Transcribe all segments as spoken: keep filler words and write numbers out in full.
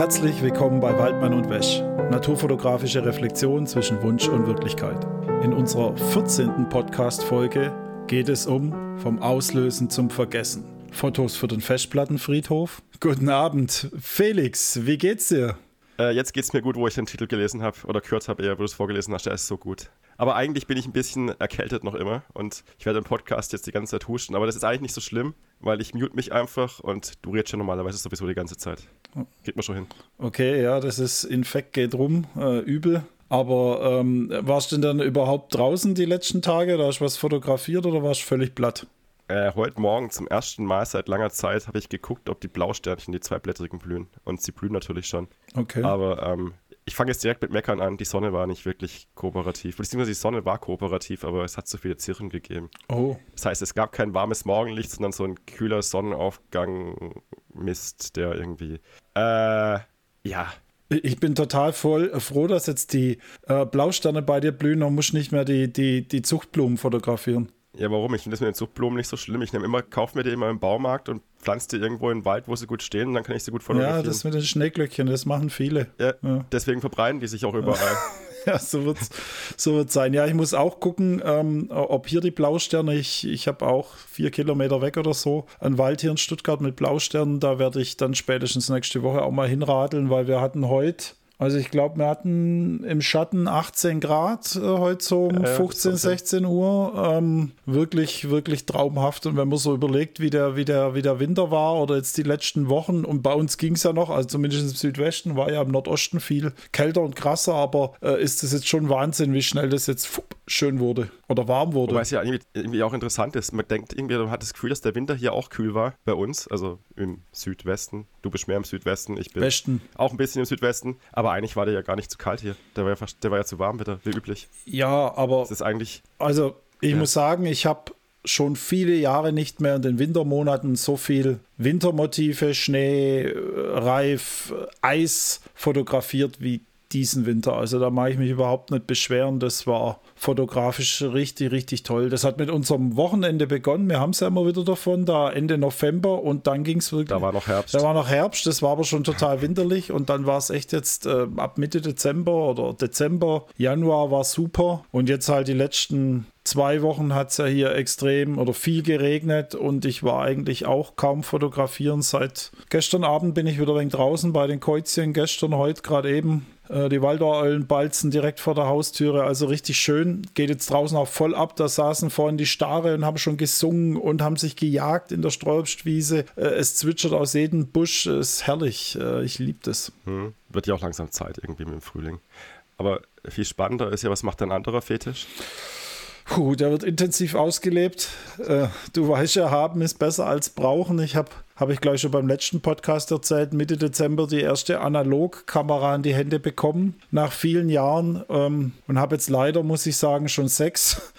Herzlich willkommen bei Waldmann und Wesch, naturfotografische Reflexion zwischen Wunsch und Wirklichkeit. In unserer vierzehnten Podcast-Folge geht es um vom Auslösen zum Vergessen. Fotos für den Festplattenfriedhof. Guten Abend, Felix, wie geht's dir? Äh, jetzt geht's mir gut, wo ich den Titel gelesen habe oder gehört habe, eher, wo du es vorgelesen hast, der ist so gut. Aber eigentlich bin ich ein bisschen erkältet noch immer und ich werde im Podcast jetzt die ganze Zeit husten, aber das ist eigentlich nicht so schlimm, weil ich mute mich einfach und du redest schon normalerweise sowieso die ganze Zeit. Geht mir schon hin. Okay, ja, das ist Infekt geht rum, äh, übel. Aber ähm, warst du denn dann überhaupt draußen die letzten Tage? Da hast du was fotografiert oder warst du völlig platt? Äh, heute Morgen zum ersten Mal seit langer Zeit habe ich geguckt, ob die Blausternchen, die zweiblättrigen, blühen. Und sie blühen natürlich schon. Okay. Aber ähm, ich fange jetzt direkt mit Meckern an. Die Sonne war nicht wirklich kooperativ. Beziehungsweise die Sonne war kooperativ, aber es hat zu viele Zirren gegeben. Oh. Das heißt, es gab kein warmes Morgenlicht, sondern so ein kühler Sonnenaufgang Mist, der irgendwie... Äh, ja... Ich bin total voll froh, dass jetzt die äh, Blausterne bei dir blühen und musst nicht mehr die, die, die Zuchtblumen fotografieren. Ja, warum? Ich finde das mit den Zuchtblumen nicht so schlimm. Ich nehme immer, kaufe mir die immer im Baumarkt und pflanze die irgendwo in den Wald, wo sie gut stehen und dann kann ich sie gut fotografieren. Ja, das mit den Schneeglöckchen, das machen viele. Ja, ja. Deswegen verbreiten die sich auch überall. Ja, so wird es so wird's sein. Ja, ich muss auch gucken, ähm, ob hier die Blausterne, ich, ich habe auch vier Kilometer weg oder so, einen Wald hier in Stuttgart mit Blausternen, da werde ich dann spätestens nächste Woche auch mal hinradeln, weil wir hatten heute, also ich glaube, wir hatten im Schatten achtzehn Grad äh, heute so um ja, fünfzehn, sechzehn Uhr. Ähm, wirklich, wirklich traumhaft. Und wenn man so überlegt, wie der, wie, der, wie der Winter war oder jetzt die letzten Wochen, und bei uns ging es ja noch, also zumindest im Südwesten, war ja im Nordosten viel kälter und krasser, aber äh, ist das jetzt schon Wahnsinn, wie schnell das jetzt fupp, schön wurde oder warm wurde. Wobei es ja irgendwie, irgendwie auch interessant ist. Man denkt irgendwie, man hat das Gefühl, dass der Winter hier auch kühl war bei uns, also im Südwesten. Du bist mehr im Südwesten, ich bin Westen. Auch ein bisschen im Südwesten, aber eigentlich war der ja gar nicht zu kalt hier. Der war ja, fast, der war ja zu warm wieder, wie üblich. Ja, aber das ist eigentlich... Also ich ja. muss sagen, ich habe schon viele Jahre nicht mehr in den Wintermonaten so viel Wintermotive, Schnee, Reif, Eis fotografiert wie diesen Winter. Also da mache ich mich überhaupt nicht beschweren. Das war fotografisch richtig, richtig toll. Das hat mit unserem Wochenende begonnen. Wir haben es ja immer wieder davon, da Ende November und dann ging es wirklich. Da war noch Herbst. Da war noch Herbst, das war aber schon total winterlich und dann war es echt jetzt äh, ab Mitte Dezember oder Dezember, Januar war super und jetzt halt die letzten zwei Wochen hat es ja hier extrem oder viel geregnet und ich war eigentlich auch kaum fotografieren. Seit gestern Abend bin ich wieder ein wenig draußen bei den Käuzchen, gestern, heute gerade eben. Die Waldorfeulen balzen direkt vor der Haustüre, also richtig schön. Geht jetzt draußen auch voll ab. Da saßen vorhin die Stare und haben schon gesungen und haben sich gejagt in der Streuobstwiese. Es zwitschert aus jedem Busch. Es ist herrlich. Ich liebe das. Hm. Wird ja auch langsam Zeit irgendwie mit dem Frühling. Aber viel spannender ist ja, was macht dein anderer Fetisch? Puh, der wird intensiv ausgelebt. Äh, du weißt ja, haben ist besser als brauchen. Ich habe, habe ich gleich schon beim letzten Podcast erzählt, Mitte Dezember die erste Analogkamera in die Hände bekommen, nach vielen Jahren. Ähm, und habe jetzt leider, muss ich sagen, schon sechs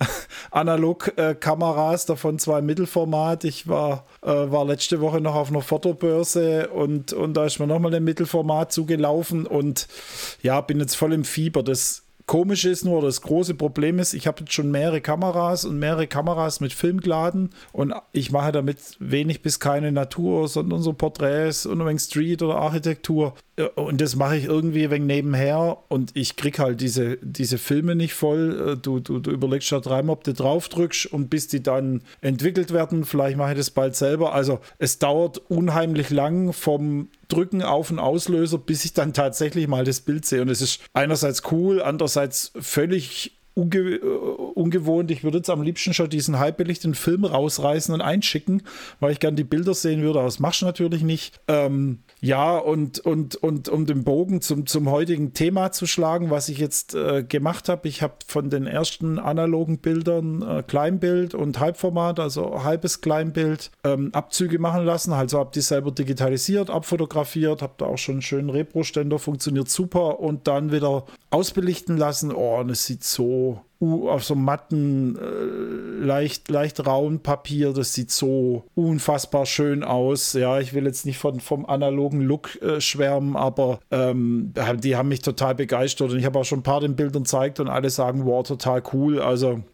Analogkameras, davon zwei Mittelformat. Ich war, äh, war letzte Woche noch auf einer Fotobörse und, und da ist mir nochmal ein Mittelformat zugelaufen und ja, bin jetzt voll im Fieber. Das Komisch ist nur, das große Problem ist, ich habe jetzt schon mehrere Kameras und mehrere Kameras mit Film geladen und ich mache damit wenig bis keine Natur, sondern so Porträts und ein wenig Street oder Architektur und das mache ich irgendwie ein wenig nebenher und ich kriege halt diese, diese Filme nicht voll. Du, du, du überlegst ja dreimal, ob du drauf drückst und bis die dann entwickelt werden, vielleicht mache ich das bald selber. Also es dauert unheimlich lang vom Drücken auf den Auslöser, bis ich dann tatsächlich mal das Bild sehe. Und es ist einerseits cool, andererseits völlig unge- ungewohnt. Ich würde jetzt am liebsten schon diesen halbbelichteten Film rausreißen und einschicken, weil ich gerne die Bilder sehen würde, aber das machst du natürlich nicht. Ähm, ja, und, und, und um den Bogen zum, zum heutigen Thema zu schlagen, was ich jetzt äh, gemacht habe, ich habe von den ersten analogen Bildern äh, Kleinbild und Halbformat, also halbes Kleinbild, ähm, Abzüge machen lassen. Also habe die selber digitalisiert, abfotografiert, habe da auch schon einen schönen Repro-Ständer, funktioniert super und dann wieder ausbelichten lassen. Oh, und es sieht so uh, auf so matten, äh, leicht, leicht rauen Papier, das sieht so unfassbar schön aus. Ja, ich will jetzt nicht von, vom analogen Look äh, schwärmen, aber ähm, die haben mich total begeistert und ich habe auch schon ein paar den Bildern gezeigt und alle sagen, wow, total cool. Also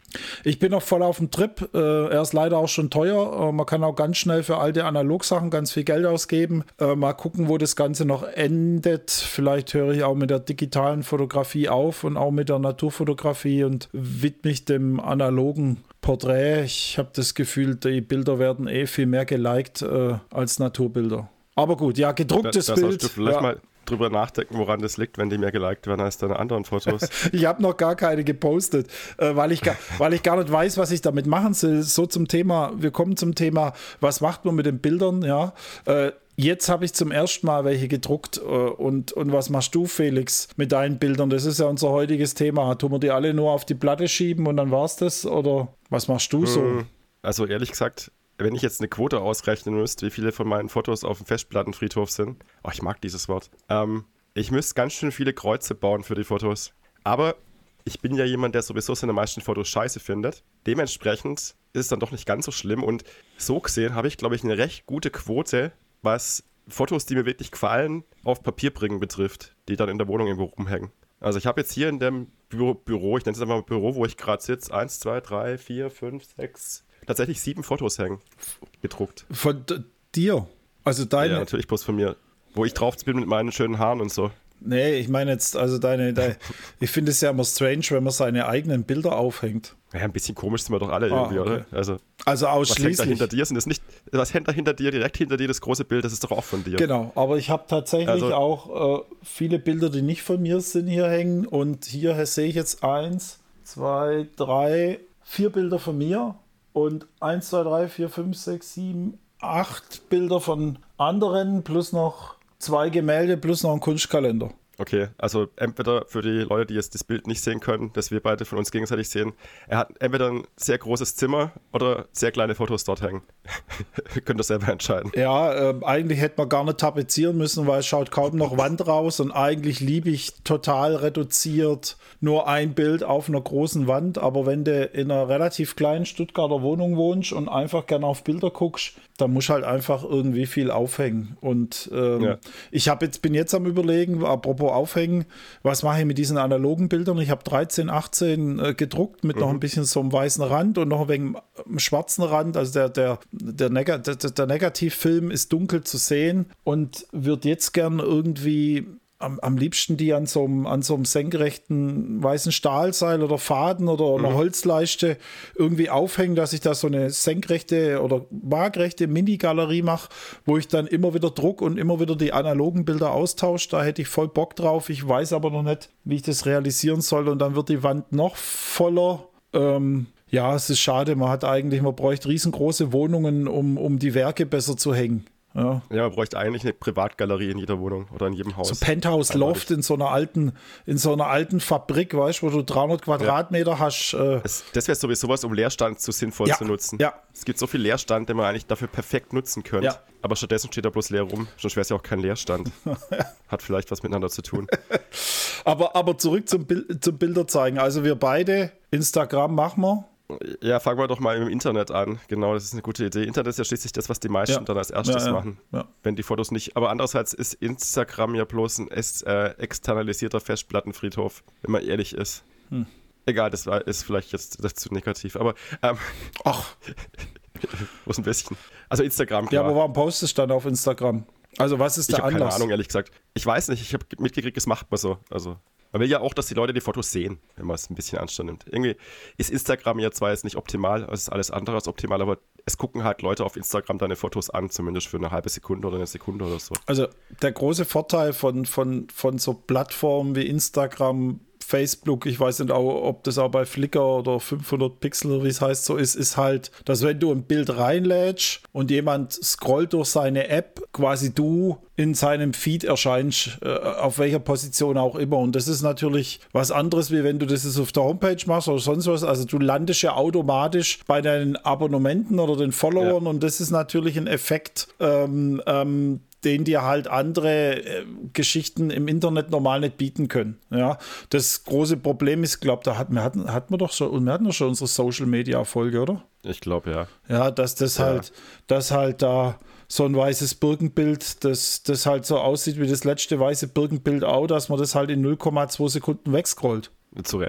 Ich bin noch voll auf dem Trip. Äh, er ist leider auch schon teuer. Äh, man kann auch ganz schnell für alte Analogsachen ganz viel Geld ausgeben. Äh, mal gucken, wo das Ganze noch endet. Vielleicht höre ich auch mit der digitalen Fotografie auf und auch mit der Naturfotografie und widme mich dem analogen Porträt. Ich habe das Gefühl, die Bilder werden eh viel mehr geliked äh, als Naturbilder. Aber gut, ja, gedrucktes da, da Bild. Du vielleicht ja. mal drüber nachdenken, woran das liegt, wenn die mehr geliked werden als deine anderen Fotos. Ich habe noch gar keine gepostet, äh, weil, ich gar, weil ich gar nicht weiß, was ich damit machen soll. So zum Thema, wir kommen zum Thema, was macht man mit den Bildern, ja. Äh, Jetzt habe ich zum ersten Mal welche gedruckt äh, und, und was machst du, Felix, mit deinen Bildern? Das ist ja unser heutiges Thema. Tun wir die alle nur auf die Platte schieben und dann war's das? Oder was machst du so? Also ehrlich gesagt, wenn ich jetzt eine Quote ausrechnen müsste, wie viele von meinen Fotos auf dem Festplattenfriedhof sind, oh, ich mag dieses Wort, ähm, ich müsste ganz schön viele Kreuze bauen für die Fotos. Aber ich bin ja jemand, der sowieso seine meisten Fotos scheiße findet. Dementsprechend ist es dann doch nicht ganz so schlimm und so gesehen habe ich, glaube ich, eine recht gute Quote, was Fotos, die mir wirklich gefallen, auf Papier bringen betrifft, die dann in der Wohnung irgendwo rumhängen. Also ich habe jetzt hier in dem Büro, Büro ich nenne es einfach mal Büro, wo ich gerade sitze, eins, zwei, drei, vier, fünf, sechs, tatsächlich sieben Fotos hängen, gedruckt. Von d- dir? Also deine? Ja, natürlich bloß von mir. Wo ich drauf bin mit meinen schönen Haaren und so. Nee, ich meine jetzt, also deine, deine ich finde es ja immer strange, wenn man seine eigenen Bilder aufhängt. Ja, ein bisschen komisch sind wir doch alle irgendwie, ah, okay. oder? Also, also ausschließlich. Was hängt da hinter dir? Sind das nicht, was hängt da hinter dir, direkt hinter dir, das große Bild, das ist doch auch von dir. Genau, aber ich habe tatsächlich also, auch äh, viele Bilder, die nicht von mir sind, hier hängen. Und hier sehe ich jetzt eins, zwei, drei, vier Bilder von mir und eins, zwei, drei, vier, fünf, sechs, sieben, acht Bilder von anderen plus noch zwei Gemälde plus noch ein Kunstkalender. Okay, also entweder für die Leute, die jetzt das Bild nicht sehen können, das wir beide von uns gegenseitig sehen, er hat entweder ein sehr großes Zimmer oder sehr kleine Fotos dort hängen. Könnt ihr selber entscheiden. Ja, äh, eigentlich hätte man gar nicht tapezieren müssen, weil es schaut kaum noch Wand raus und eigentlich liebe ich total reduziert nur ein Bild auf einer großen Wand, aber wenn du in einer relativ kleinen Stuttgarter Wohnung wohnst und einfach gerne auf Bilder guckst, dann musst du halt einfach irgendwie viel aufhängen. Und ähm, ja. ich hab jetzt, bin jetzt am Überlegen, apropos aufhängen, was mache ich mit diesen analogen Bildern? Ich habe dreizehn, achtzehn äh, gedruckt mit mhm. noch ein bisschen so einem weißen Rand und noch ein wenig einem schwarzen Rand. Also der, der, der, Neg- der, der Negativfilm ist dunkel zu sehen und wird jetzt gern irgendwie Am, am liebsten die an so, einem, an so einem senkrechten weißen Stahlseil oder Faden oder einer mhm. Holzleiste irgendwie aufhängen, dass ich da so eine senkrechte oder waagrechte Mini-Galerie mache, wo ich dann immer wieder druck und immer wieder die analogen Bilder austausche. Da hätte ich voll Bock drauf. Ich weiß aber noch nicht, wie ich das realisieren soll und dann wird die Wand noch voller. Ähm, ja, es ist schade. Man hat eigentlich, man bräuchte riesengroße Wohnungen, um, um die Werke besser zu hängen. Ja. ja, man bräuchte eigentlich eine Privatgalerie in jeder Wohnung oder in jedem Haus. So Penthouse-Loft in so einer alten, in so einer alten Fabrik, weißt du, wo du dreihundert Quadratmeter ja. hast. Äh. Das, das wäre sowieso was, um Leerstand zu sinnvoll ja. zu nutzen. Ja. Es gibt so viel Leerstand, den man eigentlich dafür perfekt nutzen könnte. Ja. Aber stattdessen steht da bloß leer rum. Sonst wäre es ja auch kein Leerstand. Hat vielleicht was miteinander zu tun. aber, aber zurück zum, Bild, zum Bilder zeigen. Also wir beide, Instagram machen wir. Ja, fangen wir doch mal im Internet an. Genau, das ist eine gute Idee. Internet ist ja schließlich das, was die meisten ja. dann als erstes ja, ja. machen, ja. wenn die Fotos nicht. Aber andererseits ist Instagram ja bloß ein äh, externalisierter Festplattenfriedhof, wenn man ehrlich ist. Hm. Egal, das war, ist vielleicht jetzt das zu negativ, aber ähm, ach, bloß ein bisschen. Also Instagram, klar. Ja, aber warum postest du dann auf Instagram? Also was ist der ich Anlass? Ich habe keine Ahnung, ehrlich gesagt. Ich weiß nicht, ich habe mitgekriegt, das macht man so. Also man will ja auch, dass die Leute die Fotos sehen, wenn man es ein bisschen Anstand nimmt. Irgendwie ist Instagram ja zwar jetzt nicht optimal, es ist alles andere als optimal, aber es gucken halt Leute auf Instagram deine Fotos an, zumindest für eine halbe Sekunde oder eine Sekunde oder so. Also der große Vorteil von, von, von so Plattformen wie Instagram, Facebook, ich weiß nicht, auch, ob das auch bei Flickr oder fünfhundert Pixel, wie es heißt, so ist, ist halt, dass wenn du ein Bild reinlädst und jemand scrollt durch seine App, quasi du in seinem Feed erscheinst, äh, auf welcher Position auch immer. Und das ist natürlich was anderes, wie wenn du das jetzt auf der Homepage machst oder sonst was. Also du landest ja automatisch bei deinen Abonnementen oder den Followern ja. und das ist natürlich ein Effekt, ähm, ähm, den dir halt andere äh, Geschichten im Internet normal nicht bieten können. Ja, das große Problem ist, glaube da hat, wir hatten, hatten wir doch schon, wir hatten doch schon unsere Social-Media-Folge, oder? Ich glaube, ja. Ja, dass das ja. halt, dass halt da so ein weißes Birkenbild, das, das halt so aussieht wie das letzte weiße Birkenbild auch, dass man das halt in null Komma zwei Sekunden wegscrollt. Zu Recht.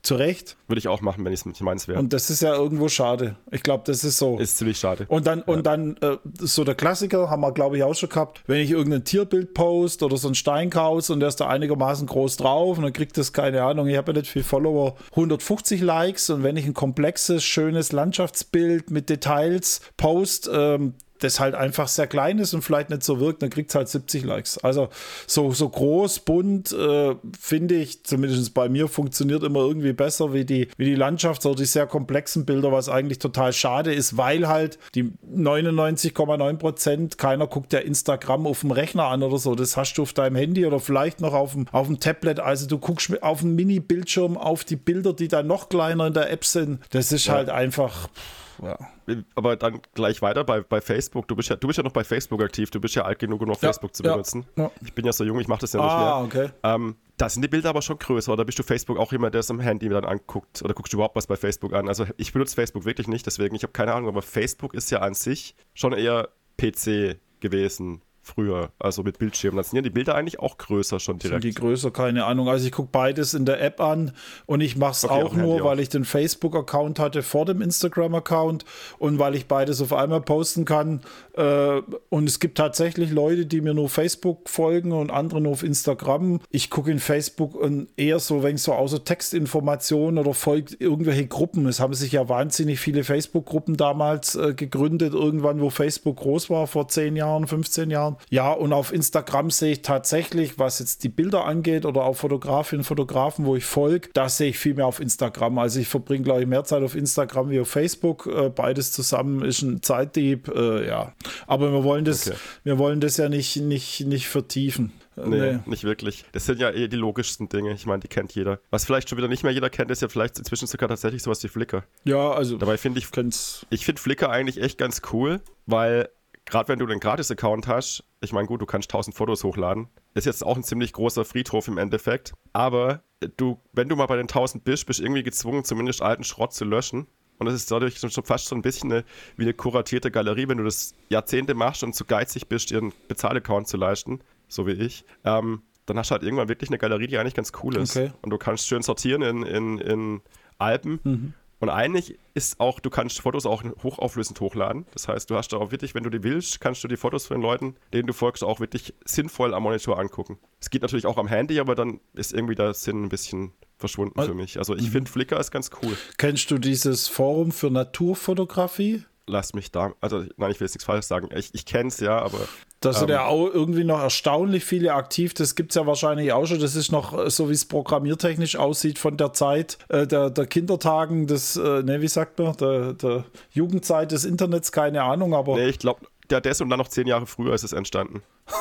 zu Recht. Würde ich auch machen, wenn ich es meins wäre. Und das ist ja irgendwo schade. Ich glaube, das ist so. Ist ziemlich schade. Und dann, ja. und dann äh, so der Klassiker, haben wir, glaube ich, auch schon gehabt, wenn ich irgendein Tierbild post oder so ein Steinkauz und der ist da einigermaßen groß drauf und dann kriegt das, keine Ahnung, ich habe ja nicht viel Follower, hundertfünfzig Likes, und wenn ich ein komplexes, schönes Landschaftsbild mit Details post, ähm, das halt einfach sehr klein ist und vielleicht nicht so wirkt, dann kriegt es halt siebzig Likes. Also so, so groß, bunt, äh, finde ich, zumindest bei mir, funktioniert immer irgendwie besser wie die, wie die Landschafts- oder die sehr komplexen Bilder, was eigentlich total schade ist, weil halt die neunundneunzig Komma neun Prozent, keiner guckt ja Instagram auf dem Rechner an oder so, das hast du auf deinem Handy oder vielleicht noch auf dem, auf dem Tablet, also du guckst auf dem Mini-Bildschirm auf die Bilder, die dann noch kleiner in der App sind, das ist ja halt einfach... Ja. Aber dann gleich weiter bei, bei Facebook. Du bist, ja, du bist ja noch bei Facebook aktiv. Du bist ja alt genug, um noch ja, Facebook zu ja, benutzen. Ja. Ich bin ja so jung, ich mache das ja ah, nicht mehr. Okay. Ähm, da sind die Bilder aber schon größer. Oder bist du Facebook auch jemand, der es am Handy dann anguckt? Oder guckst du überhaupt was bei Facebook an? Also ich benutze Facebook wirklich nicht, deswegen, ich habe keine Ahnung. Aber Facebook ist ja an sich schon eher P C gewesen. Früher, also mit Bildschirmen. Dann sind ja die Bilder eigentlich auch größer schon direkt. Sind die größer, keine Ahnung. Also ich gucke beides in der App an und ich mache es okay, auch nur, auch. weil ich den Facebook-Account hatte vor dem Instagram-Account und weil ich beides auf einmal posten kann. Äh, und es gibt tatsächlich Leute, die mir nur Facebook folgen und andere nur auf Instagram. Ich gucke in Facebook und eher so, wenn ich so außer Textinformationen oder folgt irgendwelche Gruppen. Es haben sich ja wahnsinnig viele Facebook-Gruppen damals äh, gegründet, irgendwann, wo Facebook groß war, vor zehn Jahren, fünfzehn Jahren. Ja, und auf Instagram sehe ich tatsächlich, was jetzt die Bilder angeht oder auch Fotografinnen und Fotografen, wo ich folge, da sehe ich viel mehr auf Instagram. Also ich verbringe, glaube ich, mehr Zeit auf Instagram wie auf Facebook. Äh, beides zusammen ist ein Zeitdieb, äh, ja. Aber wir wollen das, okay. wir wollen das ja nicht, nicht, nicht vertiefen. Nee, nee, nicht wirklich. Das sind ja eh die logischsten Dinge. Ich meine, die kennt jeder. Was vielleicht schon wieder nicht mehr jeder kennt, ist ja vielleicht inzwischen sogar tatsächlich sowas wie Flickr. Ja, also dabei finde ich, ich finde Flickr eigentlich echt ganz cool, weil gerade wenn du einen Gratis-Account hast, ich meine, gut, du kannst tausend Fotos hochladen. Ist jetzt auch ein ziemlich großer Friedhof im Endeffekt. Aber du, wenn du mal bei den tausend bist, bist du irgendwie gezwungen, zumindest alten Schrott zu löschen. Und das ist dadurch schon fast so ein bisschen eine, wie eine kuratierte Galerie, wenn du das Jahrzehnte machst und zu geizig bist, dir einen Bezahl-Account zu leisten, so wie ich. Ähm, dann hast du halt irgendwann wirklich eine Galerie, die eigentlich ganz cool ist. Okay. Und du kannst schön sortieren in, in, in Alben. Mhm. Und eigentlich ist auch, du kannst Fotos auch hochauflösend hochladen. Das heißt, du hast da auch wirklich, wenn du die willst, kannst du die Fotos von den Leuten, denen du folgst, auch wirklich sinnvoll am Monitor angucken. Es geht natürlich auch am Handy, aber dann ist irgendwie der Sinn ein bisschen verschwunden also, für mich. Also ich mhm. finde, Flickr ist ganz cool. Kennst du dieses Forum für Naturfotografie? Lass mich da, also nein, ich will jetzt nichts Falsches sagen. Ich, ich kenne es ja, aber... Da sind ähm, ja auch irgendwie noch erstaunlich viele aktiv. Das gibt es ja wahrscheinlich auch schon. Das ist noch so, wie es programmiertechnisch aussieht von der Zeit äh, der, der Kindertagen des, äh, ne, wie sagt man, der, der Jugendzeit des Internets, keine Ahnung, aber... Nee, ich glaube, der des und dann noch zehn Jahre früher ist es entstanden.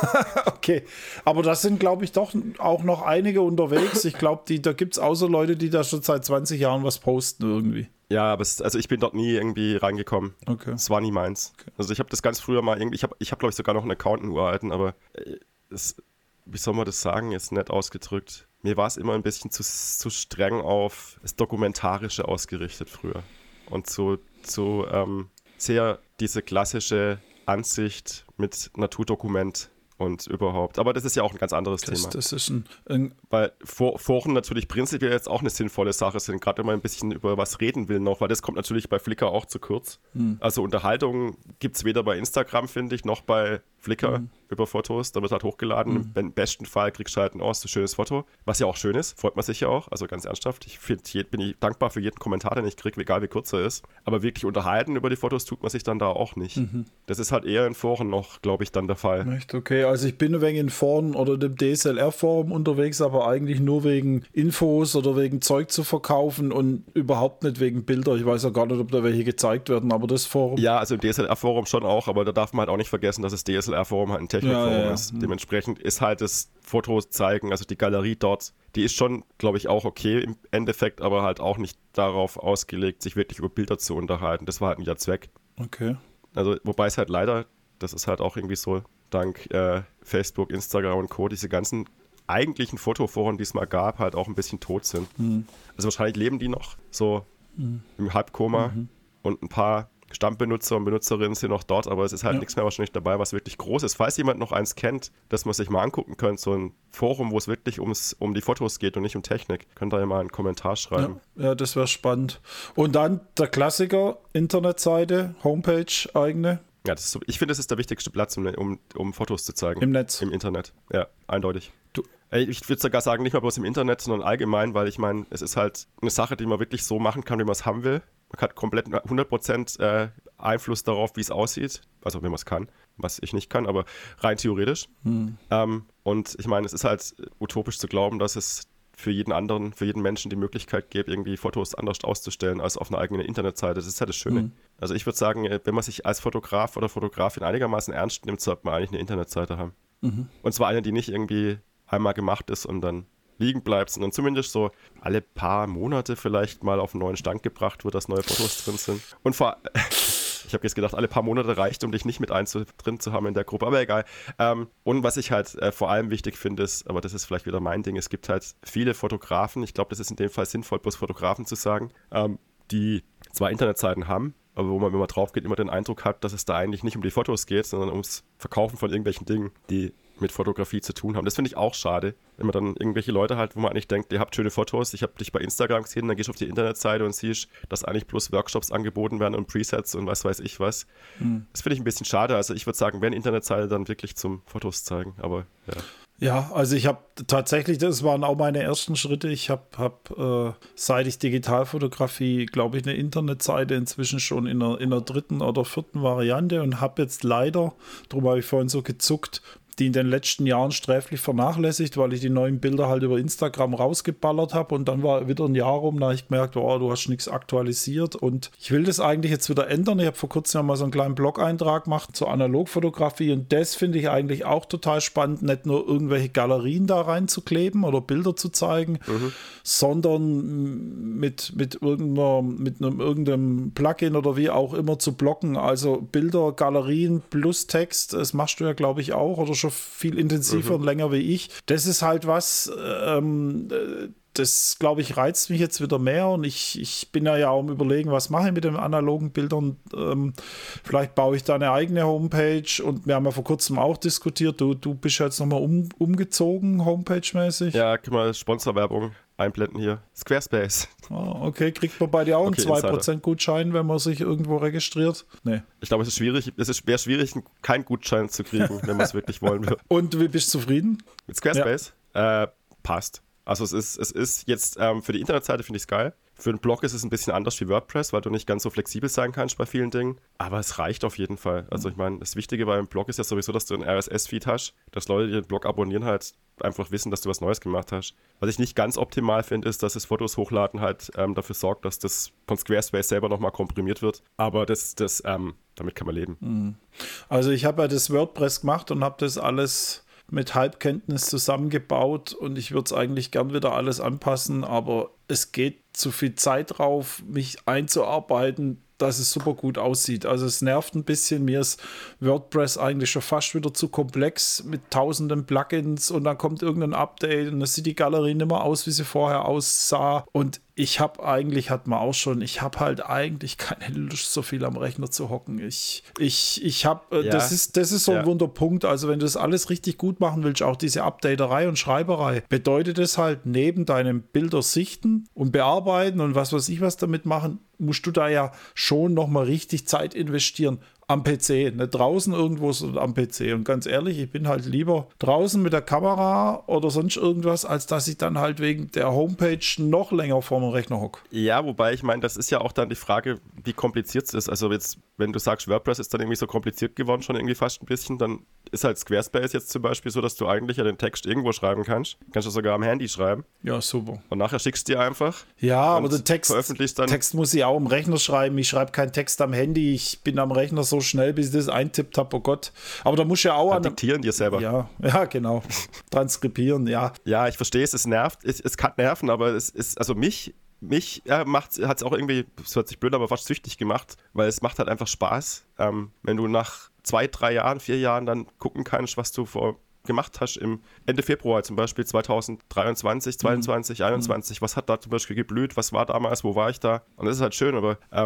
Okay, aber das sind, glaube ich, doch auch noch einige unterwegs. Ich glaube, da gibt es auch so Leute, die da schon seit zwanzig Jahren was posten irgendwie. Ja, aber es, also ich bin dort nie irgendwie reingekommen. Okay. Es war nie meins. Okay. Also ich habe das ganz früher mal irgendwie, ich habe, ich hab, glaube ich, sogar noch einen Account in uralten, aber es, wie soll man das sagen, jetzt nett ausgedrückt. Mir war es immer ein bisschen zu, zu streng auf das Dokumentarische ausgerichtet früher. Und zu, zu ähm, sehr diese klassische Ansicht mit Naturdokument und überhaupt. Aber das ist ja auch ein ganz anderes das, Thema. Das ist ein, ein weil For- Foren natürlich prinzipiell jetzt auch eine sinnvolle Sache sind, gerade wenn man ein bisschen über was reden will noch, weil das kommt natürlich bei Flickr auch zu kurz. Hm. Also Unterhaltung gibt es weder bei Instagram, finde ich, noch bei Flickr hm. über Fotos. Da wird halt hochgeladen. Hm. Im besten Fall kriegst du halt ein oh, so schönes Foto, was ja auch schön ist. Freut man sich ja auch. Also ganz ernsthaft. Ich find, bin ich dankbar für jeden Kommentar, den ich kriege, egal wie kurz er ist. Aber wirklich unterhalten über die Fotos tut man sich dann da auch nicht. Mhm. Das ist halt eher in Foren noch, glaube ich, dann der Fall. Echt? Okay, also ich bin ein wenig in Foren oder dem D S L R-Forum unterwegs, aber eigentlich nur wegen Infos oder wegen Zeug zu verkaufen und überhaupt nicht wegen Bilder. Ich weiß ja gar nicht, ob da welche gezeigt werden, aber das Forum... Ja, also im D S L R-Forum schon auch, aber da darf man halt auch nicht vergessen, dass das D S L R-Forum halt ein Technikforum ja, ja, ja. ist. Mhm. Dementsprechend ist halt das Fotos zeigen, also die Galerie dort, die ist schon, glaube ich, auch okay im Endeffekt, aber halt auch nicht darauf ausgelegt, sich wirklich über Bilder zu unterhalten. Das war halt nicht der Zweck. Okay. Also, wobei es halt leider, das ist halt auch irgendwie so, dank äh, Facebook, Instagram und Co., diese ganzen eigentlichen Fotoforen, die es mal gab, halt auch ein bisschen tot sind. Mhm. Also wahrscheinlich leben die noch so mhm. im Halbkoma mhm. und ein paar Stammbenutzer und Benutzerinnen sind noch dort, aber es ist halt ja. nichts mehr wahrscheinlich dabei, was wirklich groß ist. Falls jemand noch eins kennt, das man sich mal angucken könnte, so ein Forum, wo es wirklich ums, um die Fotos geht und nicht um Technik, könnt ihr ja mal einen Kommentar schreiben. Ja, ja, das wäre spannend. Und dann der Klassiker, Internetseite, Homepage, eigene. Ja, das ist so, ich finde, das ist der wichtigste Platz, um, um, um Fotos zu zeigen. Im Netz. Im Internet, ja, eindeutig. Du, ich würde sogar sagen, nicht mal bloß im Internet, sondern allgemein, weil ich meine, es ist halt eine Sache, die man wirklich so machen kann, wie man es haben will. Man hat komplett hundert Prozent äh, Einfluss darauf, wie es aussieht. Also wenn man es kann, was ich nicht kann, aber rein theoretisch. Hm. Ähm, und ich meine, es ist halt utopisch zu glauben, dass es für jeden anderen, für jeden Menschen die Möglichkeit gibt, irgendwie Fotos anders auszustellen als auf einer eigenen Internetseite. Das ist halt das Schöne. Mhm. Also ich würde sagen, wenn man sich als Fotograf oder Fotografin einigermaßen ernst nimmt, sollte man eigentlich eine Internetseite haben. Mhm. Und zwar eine, die nicht irgendwie einmal gemacht ist und dann liegen bleibt, sondern zumindest so alle paar Monate vielleicht mal auf einen neuen Stand gebracht wird, dass neue Fotos drin sind. Und vor Ich habe jetzt gedacht, alle paar Monate reicht, um dich nicht mit einzu- drin zu haben in der Gruppe, aber egal. Ähm, und was ich halt äh, vor allem wichtig finde, ist, aber das ist vielleicht wieder mein Ding, es gibt halt viele Fotografen, ich glaube, das ist in dem Fall sinnvoll, bloß Fotografen zu sagen, ähm, die zwar Internetseiten haben, aber wo man, wenn man drauf geht, immer den Eindruck hat, dass es da eigentlich nicht um die Fotos geht, sondern ums Verkaufen von irgendwelchen Dingen, die mit Fotografie zu tun haben. Das finde ich auch schade, wenn man dann irgendwelche Leute hat, wo man eigentlich denkt, ihr habt schöne Fotos, ich habe dich bei Instagram gesehen, dann gehst du auf die Internetseite und siehst, dass eigentlich bloß Workshops angeboten werden und Presets und was weiß ich was. Hm. Das finde ich ein bisschen schade. Also ich würde sagen, wenn Internetseite, dann wirklich zum Fotos zeigen, aber ja. Ja, also ich habe tatsächlich, das waren auch meine ersten Schritte. Ich habe, hab, äh, seit ich Digitalfotografie, glaube ich, eine Internetseite inzwischen schon in der, in der dritten oder vierten Variante und habe jetzt leider, darum habe ich vorhin so gezuckt, die in den letzten Jahren sträflich vernachlässigt, weil ich die neuen Bilder halt über Instagram rausgeballert habe und dann war wieder ein Jahr rum, da habe ich gemerkt, oh, du hast nichts aktualisiert und ich will das eigentlich jetzt wieder ändern. Ich habe vor kurzem ja mal so einen kleinen Blog-Eintrag gemacht zur Analogfotografie und das finde ich eigentlich auch total spannend, nicht nur irgendwelche Galerien da reinzukleben oder Bilder zu zeigen, mhm. sondern mit, mit, irgendeiner, mit einem, irgendeinem Plugin oder wie auch immer zu blocken, also Bilder, Galerien plus Text, das machst du ja, glaube ich, auch oder schon viel intensiver mhm. und länger wie ich. Das ist halt was, ähm, das, glaube ich, reizt mich jetzt wieder mehr und ich, ich bin ja, ja auch am Überlegen, was mache ich mit den analogen Bildern. Ähm, vielleicht baue ich da eine eigene Homepage und wir haben ja vor kurzem auch diskutiert, du, du bist jetzt nochmal um, umgezogen, Homepage-mäßig. Ja, können wir Sponsorwerbung einblenden hier. Squarespace. Ah, okay, kriegt man bei dir auch einen okay, zwei Prozent Gutschein, wenn man sich irgendwo registriert? Nee. Ich glaube, es ist schwierig, es ist, wäre schwierig, keinen Gutschein zu kriegen, wenn man es wirklich wollen würde. Und wie bist du zufrieden? Mit Squarespace? Ja. Äh, passt. Also es ist, es ist jetzt, ähm, für die Internetseite finde ich es geil. Für einen Blog ist es ein bisschen anders wie WordPress, weil du nicht ganz so flexibel sein kannst bei vielen Dingen. Aber es reicht auf jeden Fall. Also ich meine, das Wichtige bei einem Blog ist ja sowieso, dass du einen R S S-Feed hast, dass Leute, die den Blog abonnieren, halt einfach wissen, dass du was Neues gemacht hast. Was ich nicht ganz optimal finde, ist, dass das Fotos hochladen halt ähm, dafür sorgt, dass das von Squarespace selber nochmal komprimiert wird. Aber das, das, ähm, damit kann man leben. Also ich habe ja das WordPress gemacht und habe das alles mit Halbkenntnis zusammengebaut und ich würde es eigentlich gern wieder alles anpassen, aber es geht zu viel Zeit drauf, mich einzuarbeiten, dass es super gut aussieht. Also es nervt ein bisschen, mir ist WordPress eigentlich schon fast wieder zu komplex mit tausenden Plugins und dann kommt irgendein Update und dann sieht die Galerie nicht mehr aus, wie sie vorher aussah und ich habe eigentlich, hat man auch schon, ich habe halt eigentlich keine Lust, so viel am Rechner zu hocken. Ich, ich, ich habe, äh, ja. das ist, das ist so ein ja. Wunderpunkt. Also wenn du das alles richtig gut machen willst, auch diese Updaterei und Schreiberei, bedeutet es halt, neben deinem Bilder sichten und bearbeiten und was weiß ich was damit machen, musst du da ja schon nochmal richtig Zeit investieren. Am P C, nicht draußen irgendwo, sondern am P C. Und ganz ehrlich, ich bin halt lieber draußen mit der Kamera oder sonst irgendwas, als dass ich dann halt wegen der Homepage noch länger vor dem Rechner hocke. Ja, wobei ich meine, das ist ja auch dann die Frage, wie kompliziert es ist. Also jetzt, wenn du sagst, WordPress ist dann irgendwie so kompliziert geworden, schon irgendwie fast ein bisschen, dann ist halt Squarespace jetzt zum Beispiel so, dass du eigentlich ja den Text irgendwo schreiben kannst. Kannst du sogar am Handy schreiben. Ja, super. Und nachher schickst du dir einfach. Ja, aber der Text, dann Text muss ich auch am Rechner schreiben. Ich schreibe keinen Text am Handy. Ich bin am Rechner so schnell, bis ich das eintippt habe. Oh Gott. Aber da musst du ja auch an... Diktieren dir selber. Ja, ja, genau. Transkribieren, ja. Ja, ich verstehe es. Es nervt. Es, es kann nerven, aber es ist... Also mich... Mich ja, hat es auch irgendwie, das hört sich blöd, aber fast süchtig gemacht, weil es macht halt einfach Spaß, ähm, wenn du nach zwei, drei Jahren, vier Jahren dann gucken kannst, was du vor gemacht hast im Ende Februar zum Beispiel zweitausenddreiundzwanzig, zweiundzwanzig, mhm. einundzwanzig, was hat da zum Beispiel geblüht, was war damals, wo war ich da und das ist halt schön, aber ähm,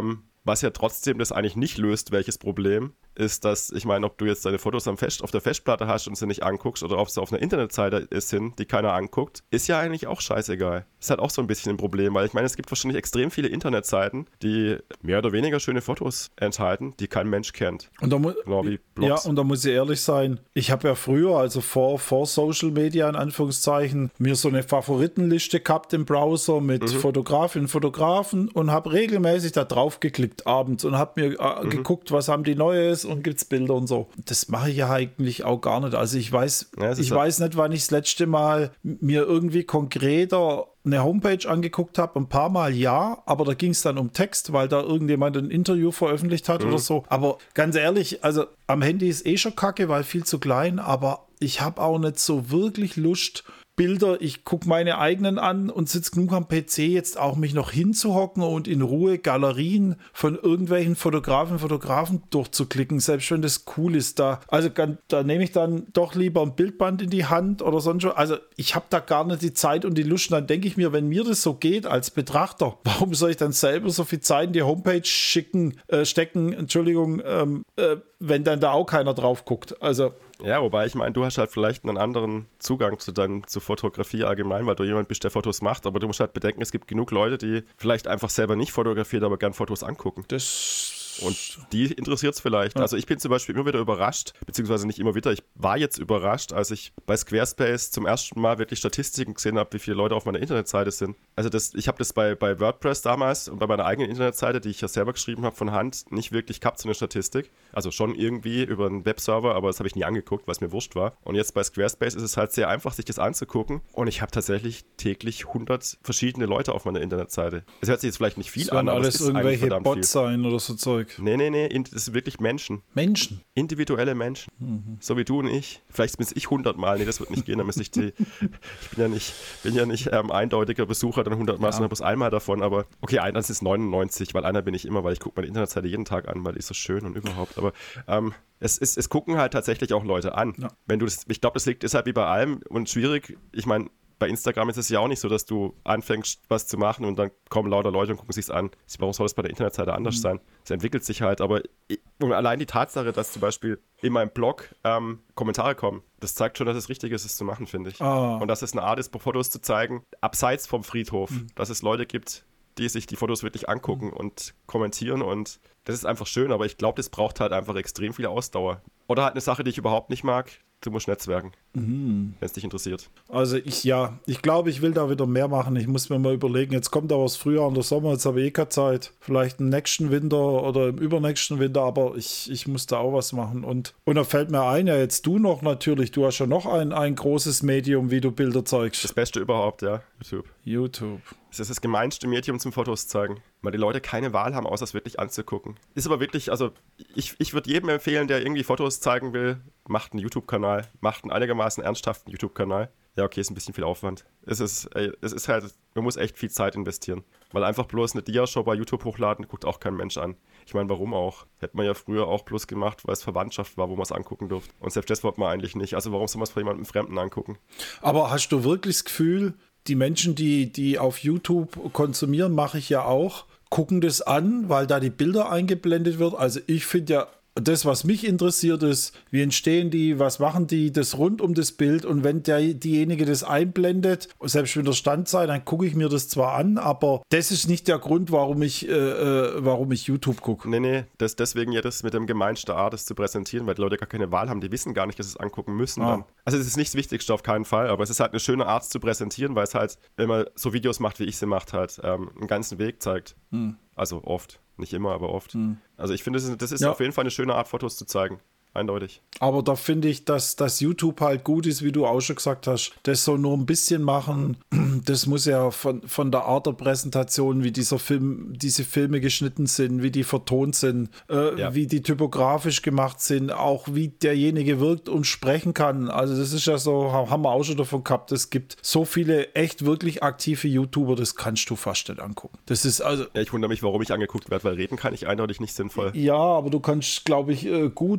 Was ja trotzdem das eigentlich nicht löst, welches Problem, ist, dass, ich meine, ob du jetzt deine Fotos am Fest, auf der Festplatte hast und sie nicht anguckst oder ob sie auf einer Internetseite ist hin, die keiner anguckt, ist ja eigentlich auch scheißegal. Ist halt auch so ein bisschen ein Problem, weil ich meine, es gibt wahrscheinlich extrem viele Internetseiten, die mehr oder weniger schöne Fotos enthalten, die kein Mensch kennt. Und da, mu- genau wie ja, Blogs. und da muss ich ehrlich sein, ich habe ja früher, also vor, vor Social Media in Anführungszeichen, mir so eine Favoritenliste gehabt im Browser mit Mhm. Fotografinnen und Fotografen und habe regelmäßig da drauf geklickt abends und habe mir äh, Mhm. geguckt, was haben die Neues und gibt's Bilder und so. Das mache ich ja eigentlich auch gar nicht. Also ich weiß, Ja, es ist ich ja- weiß nicht, wann ich das letzte Mal mir irgendwie konkreter eine Homepage angeguckt habe, ein paar Mal ja, aber da ging es dann um Text, weil da irgendjemand ein Interview veröffentlicht hat Mhm. oder so. Aber ganz ehrlich, also am Handy ist eh schon kacke, weil viel zu klein, aber ich habe auch nicht so wirklich Lust, Bilder, ich gucke meine eigenen an und sitze genug am P C, jetzt auch mich noch hinzuhocken und in Ruhe Galerien von irgendwelchen Fotografen, Fotografen durchzuklicken, selbst wenn das cool ist. Da, also gan- da nehme ich dann doch lieber ein Bildband in die Hand oder sonst was. Also ich habe da gar nicht die Zeit und die Lust. Und dann denke ich mir, wenn mir das so geht als Betrachter, warum soll ich dann selber so viel Zeit in die Homepage schicken, äh, stecken, Entschuldigung, ähm, äh, wenn dann da auch keiner drauf guckt. Also Ja, wobei ich meine, du hast halt vielleicht einen anderen Zugang zu deinem, zu Fotografie allgemein, weil du jemand bist, der Fotos macht, aber du musst halt bedenken, es gibt genug Leute, die vielleicht einfach selber nicht fotografieren, aber gern Fotos angucken. das Und die interessiert es vielleicht. Ja. Also ich bin zum Beispiel immer wieder überrascht, beziehungsweise nicht immer wieder, ich war jetzt überrascht, als ich bei Squarespace zum ersten Mal wirklich Statistiken gesehen habe, wie viele Leute auf meiner Internetseite sind. Also das, ich habe das bei, bei WordPress damals und bei meiner eigenen Internetseite, die ich ja selber geschrieben habe von Hand, nicht wirklich gehabt, so eine Statistik. Also schon irgendwie über einen Webserver, aber das habe ich nie angeguckt, weil es mir wurscht war. Und jetzt bei Squarespace ist es halt sehr einfach, sich das anzugucken. Und ich habe tatsächlich täglich hundert verschiedene Leute auf meiner Internetseite. Es hört sich jetzt vielleicht nicht viel sollen an, aber alles es ist eigentlich irgendwelche verdammt Bots viel. sein oder so Zeug. Nee, nee, nee, das sind wirklich Menschen. Menschen. Individuelle Menschen. Mhm. So wie du und ich. Vielleicht bin ich hundertmal. Nee, das wird nicht gehen. Dann müsste ich die. Ich bin ja nicht, bin ja nicht ähm, eindeutiger Besucher, dann hundertmal, Ja. sondern bloß einmal davon. Aber okay, ein, das ist neunundneunzig, weil einer bin ich immer, weil ich gucke meine Internetseite jeden Tag an, weil die ist so schön und überhaupt. Aber ähm, es, ist, es gucken halt tatsächlich auch Leute an. Ja. Wenn du das, ich glaube, das liegt deshalb wie bei allem und schwierig. Ich meine, bei Instagram ist es ja auch nicht so, dass du anfängst, was zu machen und dann kommen lauter Leute und gucken sich's an. Warum soll das bei der Internetseite anders Mhm. sein? Es entwickelt sich halt, aber ich, und allein die Tatsache, dass zum Beispiel in meinem Blog ähm, Kommentare kommen, das zeigt schon, dass es richtig ist, es zu machen, finde ich. Ah. Und dass es eine Art ist, Fotos zu zeigen, abseits vom Friedhof, Mhm. dass es Leute gibt, die sich die Fotos wirklich angucken und kommentieren und das ist einfach schön, aber ich glaube, das braucht halt einfach extrem viel Ausdauer. Oder halt eine Sache, die ich überhaupt nicht mag, du musst netzwerken, Mhm. wenn es dich interessiert. Also ich, ja, ich glaube, ich will da wieder mehr machen. Ich muss mir mal überlegen, jetzt kommt aber das Frühjahr und der Sommer, jetzt habe ich eh keine Zeit. Vielleicht im nächsten Winter oder im übernächsten Winter, aber ich, ich muss da auch was machen. Und, und da fällt mir ein, ja jetzt du noch natürlich, du hast ja noch ein, ein großes Medium, wie du Bilder Das zeigst. Beste überhaupt, ja, YouTube. YouTube. Es ist das gemeinste Medium zum Fotos zeigen, weil die Leute keine Wahl haben, außer es wirklich anzugucken. Ist aber wirklich, also ich, ich würde jedem empfehlen, der irgendwie Fotos zeigen will, macht einen YouTube-Kanal, macht einen einigermaßen ernsthaften YouTube-Kanal. Ja, okay, ist ein bisschen viel Aufwand. Es ist, ey, es ist halt, man muss echt viel Zeit investieren, weil einfach bloß eine Dia-Show bei YouTube hochladen, guckt auch kein Mensch an. Ich meine, warum auch? Hätte man ja früher auch bloß gemacht, weil es Verwandtschaft war, wo man es angucken durfte. Und selbst das wollte man eigentlich nicht. Also warum soll man es von jemandem Fremden angucken? Aber hast du wirklich das Gefühl, die Menschen, die, die auf YouTube konsumieren, mache ich ja auch, gucken das an, weil da die Bilder eingeblendet wird. Also ich finde ja, das, was mich interessiert, ist, wie entstehen die, was machen die, das rund um das Bild. Und wenn der, diejenige das einblendet, selbst wenn der Stand sei, dann gucke ich mir das zwar an, aber das ist nicht der Grund, warum ich, äh, äh, warum ich YouTube gucke. Nee, nee, das, deswegen ja das mit dem gemeinsten Art, das zu präsentieren, weil die Leute gar keine Wahl haben, die wissen gar nicht, dass sie es angucken müssen. Ah. Dann. Also es ist nicht das Wichtigste auf keinen Fall, aber es ist halt eine schöne Art zu präsentieren, weil es halt, wenn man so Videos macht, wie ich sie macht, halt ähm, einen ganzen Weg zeigt. Hm. Also oft, nicht immer, aber oft. Hm. Also ich finde, das ist, das ist Ja. auf jeden Fall eine schöne Art, Fotos zu zeigen. Eindeutig. Aber da finde ich, dass, dass YouTube halt gut ist, wie du auch schon gesagt hast. Das soll nur ein bisschen machen. Das muss ja von, von der Art der Präsentation, wie dieser Film, diese Filme geschnitten sind, wie die vertont sind, äh, Ja. wie die typografisch gemacht sind, auch wie derjenige wirkt und sprechen kann. Also das ist ja so, haben wir auch schon davon gehabt, es gibt so viele echt wirklich aktive YouTuber, das kannst du fast nicht angucken. Das ist also... Ja, ich wundere mich, warum ich angeguckt werde, weil reden kann ich eindeutig nicht sinnvoll. Ja, aber du kannst, glaube ich, äh, gut und zusammen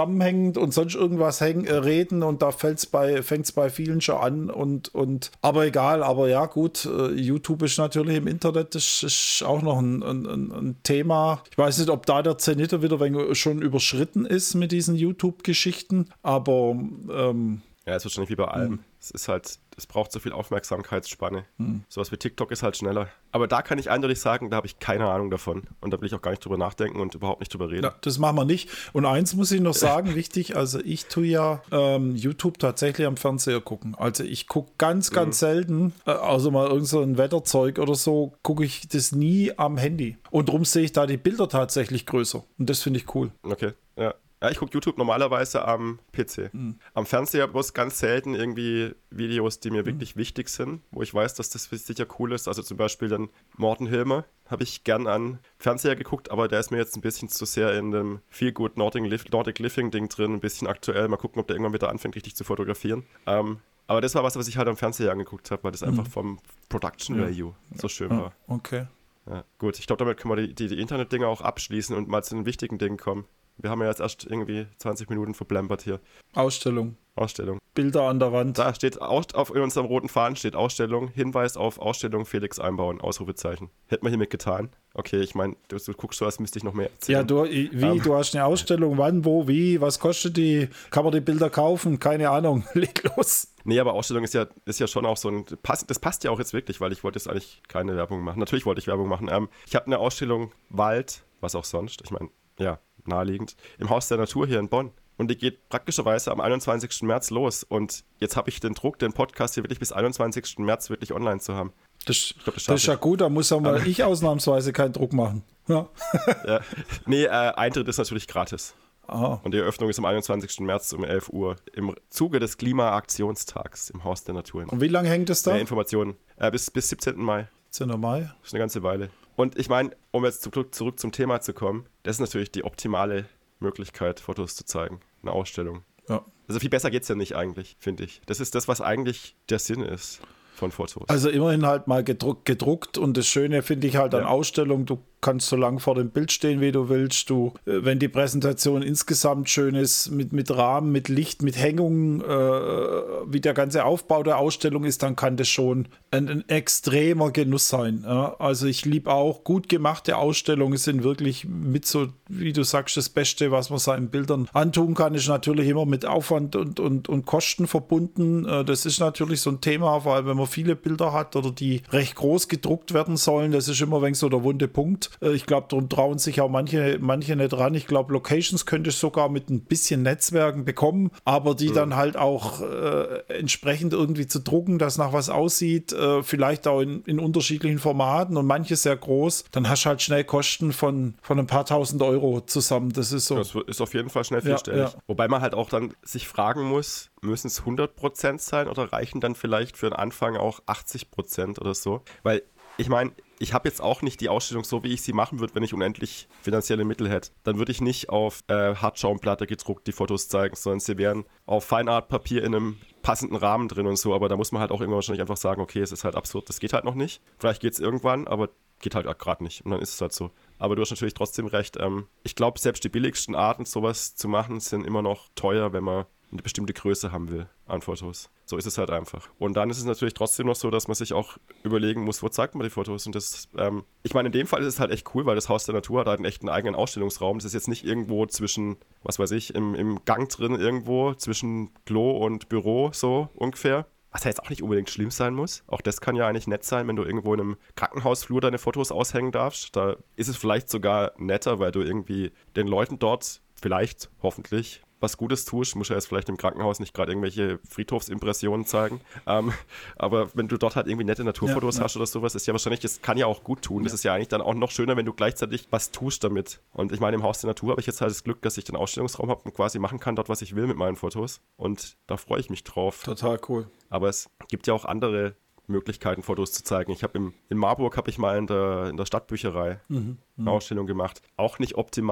zusammenhängend und sonst irgendwas häng, äh, reden und da fängt's bei, fängt's bei vielen schon an und, und aber egal, aber ja gut, äh, YouTube ist natürlich im Internet, das ist auch noch ein, ein, ein Thema. Ich weiß nicht, ob da der Zenit wieder wenn schon überschritten ist mit diesen YouTube-Geschichten, aber ähm, ja, es ist wahrscheinlich wie bei allem. Es ist halt, es braucht so viel Aufmerksamkeitsspanne. Hm. Sowas wie TikTok ist halt schneller. Aber da kann ich eindeutig sagen, da habe ich keine Ahnung davon. Und da will ich auch gar nicht drüber nachdenken und überhaupt nicht drüber reden. Ja, das machen wir nicht. Und eins muss ich noch sagen, wichtig, also ich tue ja ähm, YouTube tatsächlich am Fernseher gucken. Also ich gucke ganz, ganz mhm. selten, äh, außer mal irgend so ein Wetterzeug oder so, gucke ich das nie am Handy. Und darum sehe ich da die Bilder tatsächlich größer. Und das finde ich cool. Okay, ja. Ja, ich gucke YouTube normalerweise am P C. Mhm. Am Fernseher bloß ganz selten irgendwie Videos, die mir mhm. wirklich wichtig sind, wo ich weiß, dass das sicher cool ist. Also zum Beispiel dann Morten Hilmer habe ich gern an Fernseher geguckt, aber der ist mir jetzt ein bisschen zu sehr in dem Feel-Good Nordic, Nordic Living-Ding drin, ein bisschen aktuell. Mal gucken, ob der irgendwann wieder anfängt, richtig zu fotografieren. Ähm, aber das war was, was ich halt am Fernseher angeguckt habe, weil das mhm. einfach vom Production Value ja. so schön ja. war. Okay. Ja, gut, ich glaube, damit können wir die, die, die Internet-Dinger auch abschließen und mal zu den wichtigen Dingen kommen. Wir haben ja jetzt erst irgendwie zwanzig Minuten verblempert hier. Ausstellung. Ausstellung. Bilder an der Wand. Da steht, auf in unserem roten Faden steht Ausstellung, Hinweis auf Ausstellung Felix einbauen, Ausrufezeichen. Hätten wir hiermit getan. Okay, ich meine, du, du guckst so, als müsste ich noch mehr erzählen. Ja, du, wie, um. du hast eine Ausstellung, wann, wo, wie, was kostet die? Kann man die Bilder kaufen? Keine Ahnung, leg los. Nee, aber Ausstellung ist ja, ist ja schon auch so ein, das passt ja auch jetzt wirklich, weil ich wollte jetzt eigentlich keine Werbung machen. Natürlich wollte ich Werbung machen. Ähm, ich habe eine Ausstellung Wald, was auch sonst, ich meine, ja, naheliegend, im Haus der Natur hier in Bonn. Und die geht praktischerweise am einundzwanzigsten März los. Und jetzt habe ich den Druck, den Podcast hier wirklich bis einundzwanzigsten März wirklich online zu haben. Das, ich glaub, das, das ist ja gut, da muss auch mal aber ich ausnahmsweise keinen Druck machen. Ja. Ja. Nee, äh, Eintritt ist natürlich gratis. Aha. Und die Eröffnung ist am einundzwanzigsten März um elf Uhr im Zuge des Klimaaktionstags im Haus der Natur. Und wie lange hängt es da? Mehr Informationen. Äh, bis, bis siebzehnten Mai. siebzehnten Mai? Das ist eine ganze Weile. Und ich meine, um jetzt zurück, zurück zum Thema zu kommen, das ist natürlich die optimale Möglichkeit, Fotos zu zeigen. Eine Ausstellung. Ja. Also viel besser geht es ja nicht eigentlich, finde ich. Das ist das, was eigentlich der Sinn ist von Fotos. Also immerhin halt mal gedruckt, gedruckt und das Schöne finde ich halt an ja. Ausstellungen, du kannst so lang vor dem Bild stehen, wie du willst. Du, wenn die Präsentation insgesamt schön ist, mit, mit Rahmen, mit Licht, mit Hängungen, äh, wie der ganze Aufbau der Ausstellung ist, dann kann das schon ein, ein extremer Genuss sein. Ja? Also ich liebe auch gut gemachte Ausstellungen, sind wirklich mit so, wie du sagst, das Beste, was man seinen Bildern antun kann, ist natürlich immer mit Aufwand und, und, und Kosten verbunden. Äh, das ist natürlich so ein Thema, vor allem wenn man viele Bilder hat oder die recht groß gedruckt werden sollen. Das ist immer ein wenig so der wunde Punkt. Ich glaube, darum trauen sich auch manche, manche nicht ran. Ich glaube, Locations könnte ich sogar mit ein bisschen Netzwerken bekommen, aber die mhm. dann halt auch äh, entsprechend irgendwie zu drucken, dass nach was aussieht, äh, vielleicht auch in, in unterschiedlichen Formaten und manche sehr groß, dann hast du halt schnell Kosten von, von ein paar tausend Euro zusammen. Das ist so. Das ist auf jeden Fall schnell vierstellig. Ja, ja. Wobei man halt auch dann sich fragen muss, müssen es hundert Prozent sein oder reichen dann vielleicht für den Anfang auch achtzig Prozent oder so? Weil ich meine, ich habe jetzt auch nicht die Ausstellung so, wie ich sie machen würde, wenn ich unendlich finanzielle Mittel hätte. Dann würde ich nicht auf äh, Hartschaumplatte gedruckt die Fotos zeigen, sondern sie wären auf Feinartpapier in einem passenden Rahmen drin und so. Aber da muss man halt auch irgendwann wahrscheinlich einfach sagen, okay, es ist halt absurd, das geht halt noch nicht. Vielleicht geht es irgendwann, aber geht halt gerade nicht. Und dann ist es halt so. Aber du hast natürlich trotzdem recht. Ähm, ich glaube, selbst die billigsten Arten, sowas zu machen, sind immer noch teuer, wenn man eine bestimmte Größe haben will an Fotos. So ist es halt einfach. Und dann ist es natürlich trotzdem noch so, dass man sich auch überlegen muss, wo zeigt man die Fotos. Und das, ähm, ich meine, in dem Fall ist es halt echt cool, weil das Haus der Natur hat halt einen echten eigenen Ausstellungsraum. Das ist jetzt nicht irgendwo zwischen, was weiß ich, im, im Gang drin irgendwo, zwischen Klo und Büro, so ungefähr. Was ja jetzt auch nicht unbedingt schlimm sein muss. Auch das kann ja eigentlich nett sein, wenn du irgendwo in einem Krankenhausflur deine Fotos aushängen darfst. Da ist es vielleicht sogar netter, weil du irgendwie den Leuten dort vielleicht, hoffentlich, was Gutes tust, muss ja jetzt vielleicht im Krankenhaus nicht gerade irgendwelche Friedhofsimpressionen zeigen, ähm, aber wenn du dort halt irgendwie nette Naturfotos ja, ja. hast oder sowas, ist ja wahrscheinlich, das kann ja auch gut tun, ja. Das ist ja eigentlich dann auch noch schöner, wenn du gleichzeitig was tust damit. Und ich meine, im Haus der Natur habe ich jetzt halt das Glück, dass ich den Ausstellungsraum habe und quasi machen kann dort, was ich will mit meinen Fotos und da freue ich mich drauf. Total cool. Aber es gibt ja auch andere Möglichkeiten, Fotos zu zeigen. Ich habe in Marburg habe ich mal in der, in der Stadtbücherei mhm, eine Ausstellung gemacht. Auch nicht optimal.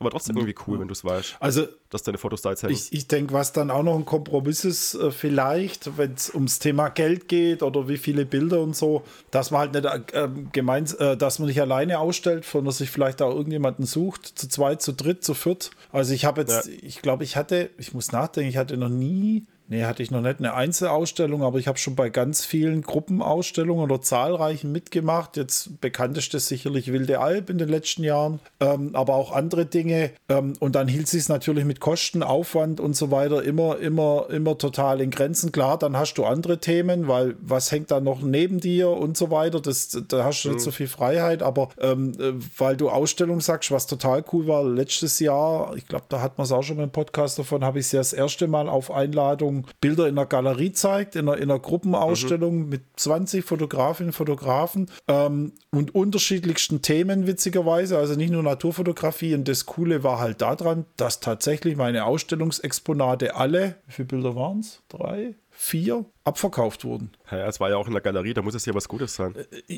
aber trotzdem irgendwie cool, wenn du es weißt. Also, dass deine Fotos da jetzt hängen. Ich, ich denke, was dann auch noch ein Kompromiss ist, äh, vielleicht, wenn es ums Thema Geld geht oder wie viele Bilder und so, dass man halt nicht äh, gemeint, äh, dass man nicht alleine ausstellt, sondern sich vielleicht auch irgendjemanden sucht, zu zweit, zu dritt, zu viert. Also ich habe jetzt, ja. ich glaube, ich hatte, ich muss nachdenken, ich hatte noch nie, nee, hatte ich noch nicht eine Einzelausstellung, aber ich habe schon bei ganz vielen Gruppenausstellungen oder zahlreichen mitgemacht. Jetzt bekannteste sicherlich Wilde Alp in den letzten Jahren, ähm, aber auch andere Dinge. Ähm, und dann hielt sich es natürlich mit Kosten, Aufwand und so weiter immer, immer, immer total in Grenzen. Klar, dann hast du andere Themen, weil was hängt da noch neben dir und so weiter. Das, da hast du mhm. nicht so viel Freiheit, aber ähm, weil du Ausstellung sagst, was total cool war, letztes Jahr, ich glaube, da hat man es auch schon mal im Podcast davon, habe ich es ja das erste Mal auf Einladung Bilder in einer Galerie zeigt, in einer, in einer Gruppenausstellung mhm. mit zwanzig Fotografinnen und Fotografen ähm, und unterschiedlichsten Themen, witzigerweise, also nicht nur Naturfotografie. Und das Coole war halt daran, dass tatsächlich meine Ausstellungsexponate alle, wie viele Bilder waren es? Drei? Vier? Abverkauft wurden. Ja, es war ja auch in der Galerie, da muss es ja was Gutes sein.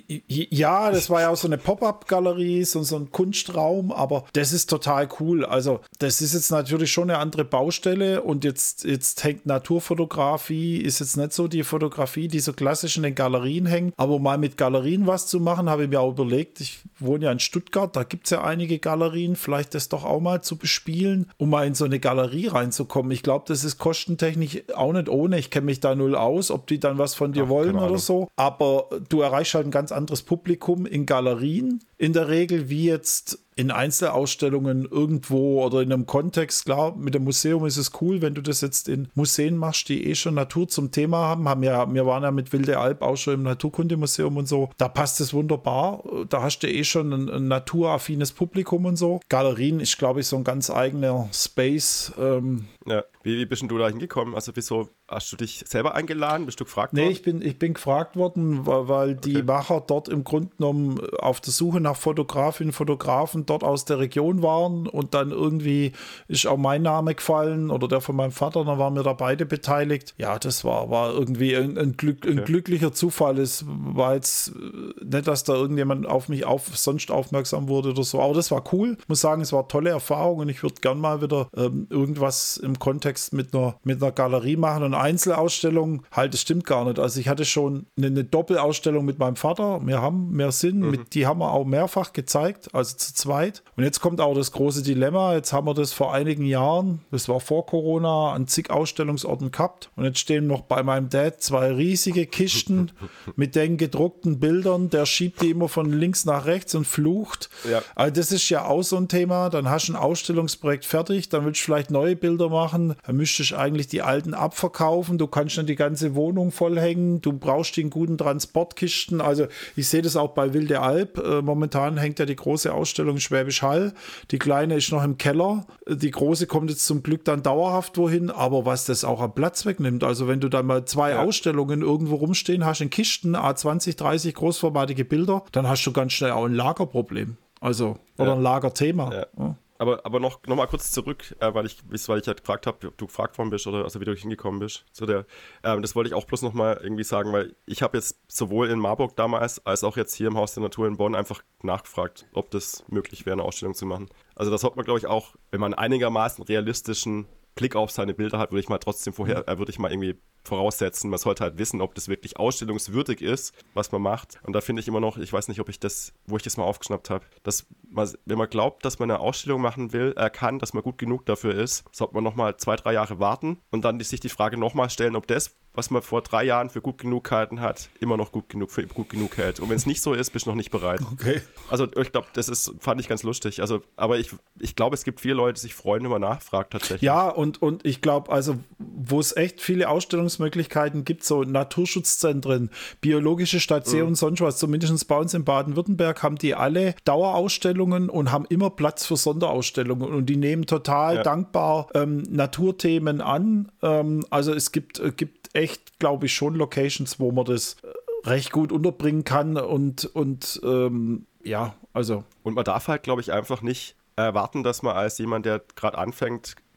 Ja, das war ja auch so eine Pop-Up-Galerie, so, so ein Kunstraum, aber das ist total cool. Also das ist jetzt natürlich schon eine andere Baustelle und jetzt, jetzt hängt Naturfotografie, ist jetzt nicht so die Fotografie, die so klassisch in den Galerien hängt, aber mal mit Galerien was zu machen, habe ich mir auch überlegt. Ich wohne ja in Stuttgart, da gibt es ja einige Galerien, vielleicht das doch auch mal zu bespielen, um mal in so eine Galerie reinzukommen. Ich glaube, das ist kostentechnisch auch nicht ohne, ich kenne mich da null aus, ob die dann was von dir Ach, wollen oder so. Aber du erreichst halt ein ganz anderes Publikum in Galerien in der Regel, wie jetzt in Einzelausstellungen irgendwo oder in einem Kontext. Klar, mit dem Museum ist es cool, wenn du das jetzt in Museen machst, die eh schon Natur zum Thema haben. haben ja, wir waren ja mit Wilde Alp auch schon im Naturkundemuseum und so. Da passt es wunderbar. Da hast du eh schon ein, ein naturaffines Publikum und so. Galerien ist, glaube ich, so ein ganz eigener Space. Ähm, ja. Wie, wie bist denn du da hingekommen? Also wieso hast du dich selber eingeladen? Bist du gefragt worden? Nee, ich bin, ich bin gefragt worden, weil, weil die okay. Macher dort im Grunde genommen auf der Suche nach Fotografinnen und Fotografen dort aus der Region waren und dann irgendwie ist auch mein Name gefallen oder der von meinem Vater, dann waren wir da beide beteiligt. Ja, das war, war irgendwie ein, ein, Glück, ein okay. glücklicher Zufall. Es war jetzt nicht, dass da irgendjemand auf mich auf, sonst aufmerksam wurde oder so, aber das war cool. Ich muss sagen, es war eine tolle Erfahrung und ich würde gern mal wieder ähm, irgendwas im Kontext mit einer, mit einer Galerie machen und Einzelausstellung, halt, das stimmt gar nicht. Also ich hatte schon eine, eine Doppelausstellung mit meinem Vater, wir haben mehr Sinn, mhm. mit, die haben wir auch mehrfach gezeigt, also zu zweit. Und jetzt kommt auch das große Dilemma, jetzt haben wir das vor einigen Jahren, das war vor Corona, an zig Ausstellungsorten gehabt und jetzt stehen noch bei meinem Dad zwei riesige Kisten mit den gedruckten Bildern, der schiebt die immer von links nach rechts und flucht. Ja. Also das ist ja auch so ein Thema, dann hast du ein Ausstellungsprojekt fertig, dann willst du vielleicht neue Bilder machen, dann müsstest du eigentlich die alten abverkaufen, du kannst dann die ganze Wohnung vollhängen, du brauchst den guten Transportkisten, also ich sehe das auch bei Wilde Alp, äh, momentan hängt ja die große Ausstellung Schwäbisch Hall, die kleine ist noch im Keller, die große kommt jetzt zum Glück dann dauerhaft wohin, aber was das auch am Platz wegnimmt, also wenn du dann mal zwei ja. Ausstellungen irgendwo rumstehen hast in Kisten, A zwanzig, dreißig großformatige Bilder, dann hast du ganz schnell auch ein Lagerproblem, also, oder ja. ein Lagerthema. Ja. Ja. Aber, aber noch, noch mal kurz zurück, äh, weil ich weil ich halt gefragt habe, ob du gefragt worden bist oder also wie du hingekommen bist. Zu der, ähm, das wollte ich auch bloß noch mal irgendwie sagen, weil ich habe jetzt sowohl in Marburg damals als auch jetzt hier im Haus der Natur in Bonn einfach nachgefragt, ob das möglich wäre, eine Ausstellung zu machen. Also das hat man, glaube ich, auch, wenn man einigermaßen realistischen Blick auf seine Bilder hat, würde ich mal trotzdem vorher, äh, würde ich mal irgendwie voraussetzen, man sollte halt wissen, ob das wirklich ausstellungswürdig ist, was man macht. Und da finde ich immer noch, ich weiß nicht, ob ich das, wo ich das mal aufgeschnappt habe, dass man, wenn man glaubt, dass man eine Ausstellung machen will, äh, kann, dass man gut genug dafür ist, sollte man nochmal zwei, drei Jahre warten und dann sich die Frage nochmal stellen, ob das, was man vor drei Jahren für gut genug gehalten hat, immer noch gut genug für gut genug hält. Und wenn es nicht so ist, bist du noch nicht bereit. Okay. Also ich glaube, das ist, fand ich ganz lustig. Also, aber ich, ich glaube, es gibt viele Leute, die sich freuen, wenn man nachfragt tatsächlich. Ja, und, und ich glaube, also wo es echt viele Ausstellungsmöglichkeiten gibt, so Naturschutzzentren, biologische Stationen, mhm. sonst was, zumindest bei uns in Baden-Württemberg haben die alle Dauerausstellungen und haben immer Platz für Sonderausstellungen und die nehmen total ja. dankbar ähm, Naturthemen an. Ähm, also es gibt, äh, gibt echt, glaube ich, schon Locations, wo man das äh, recht gut unterbringen kann und, und ähm, ja, also. Und man darf halt, glaube ich, einfach nicht erwarten, dass man als jemand, der gerade anfängt,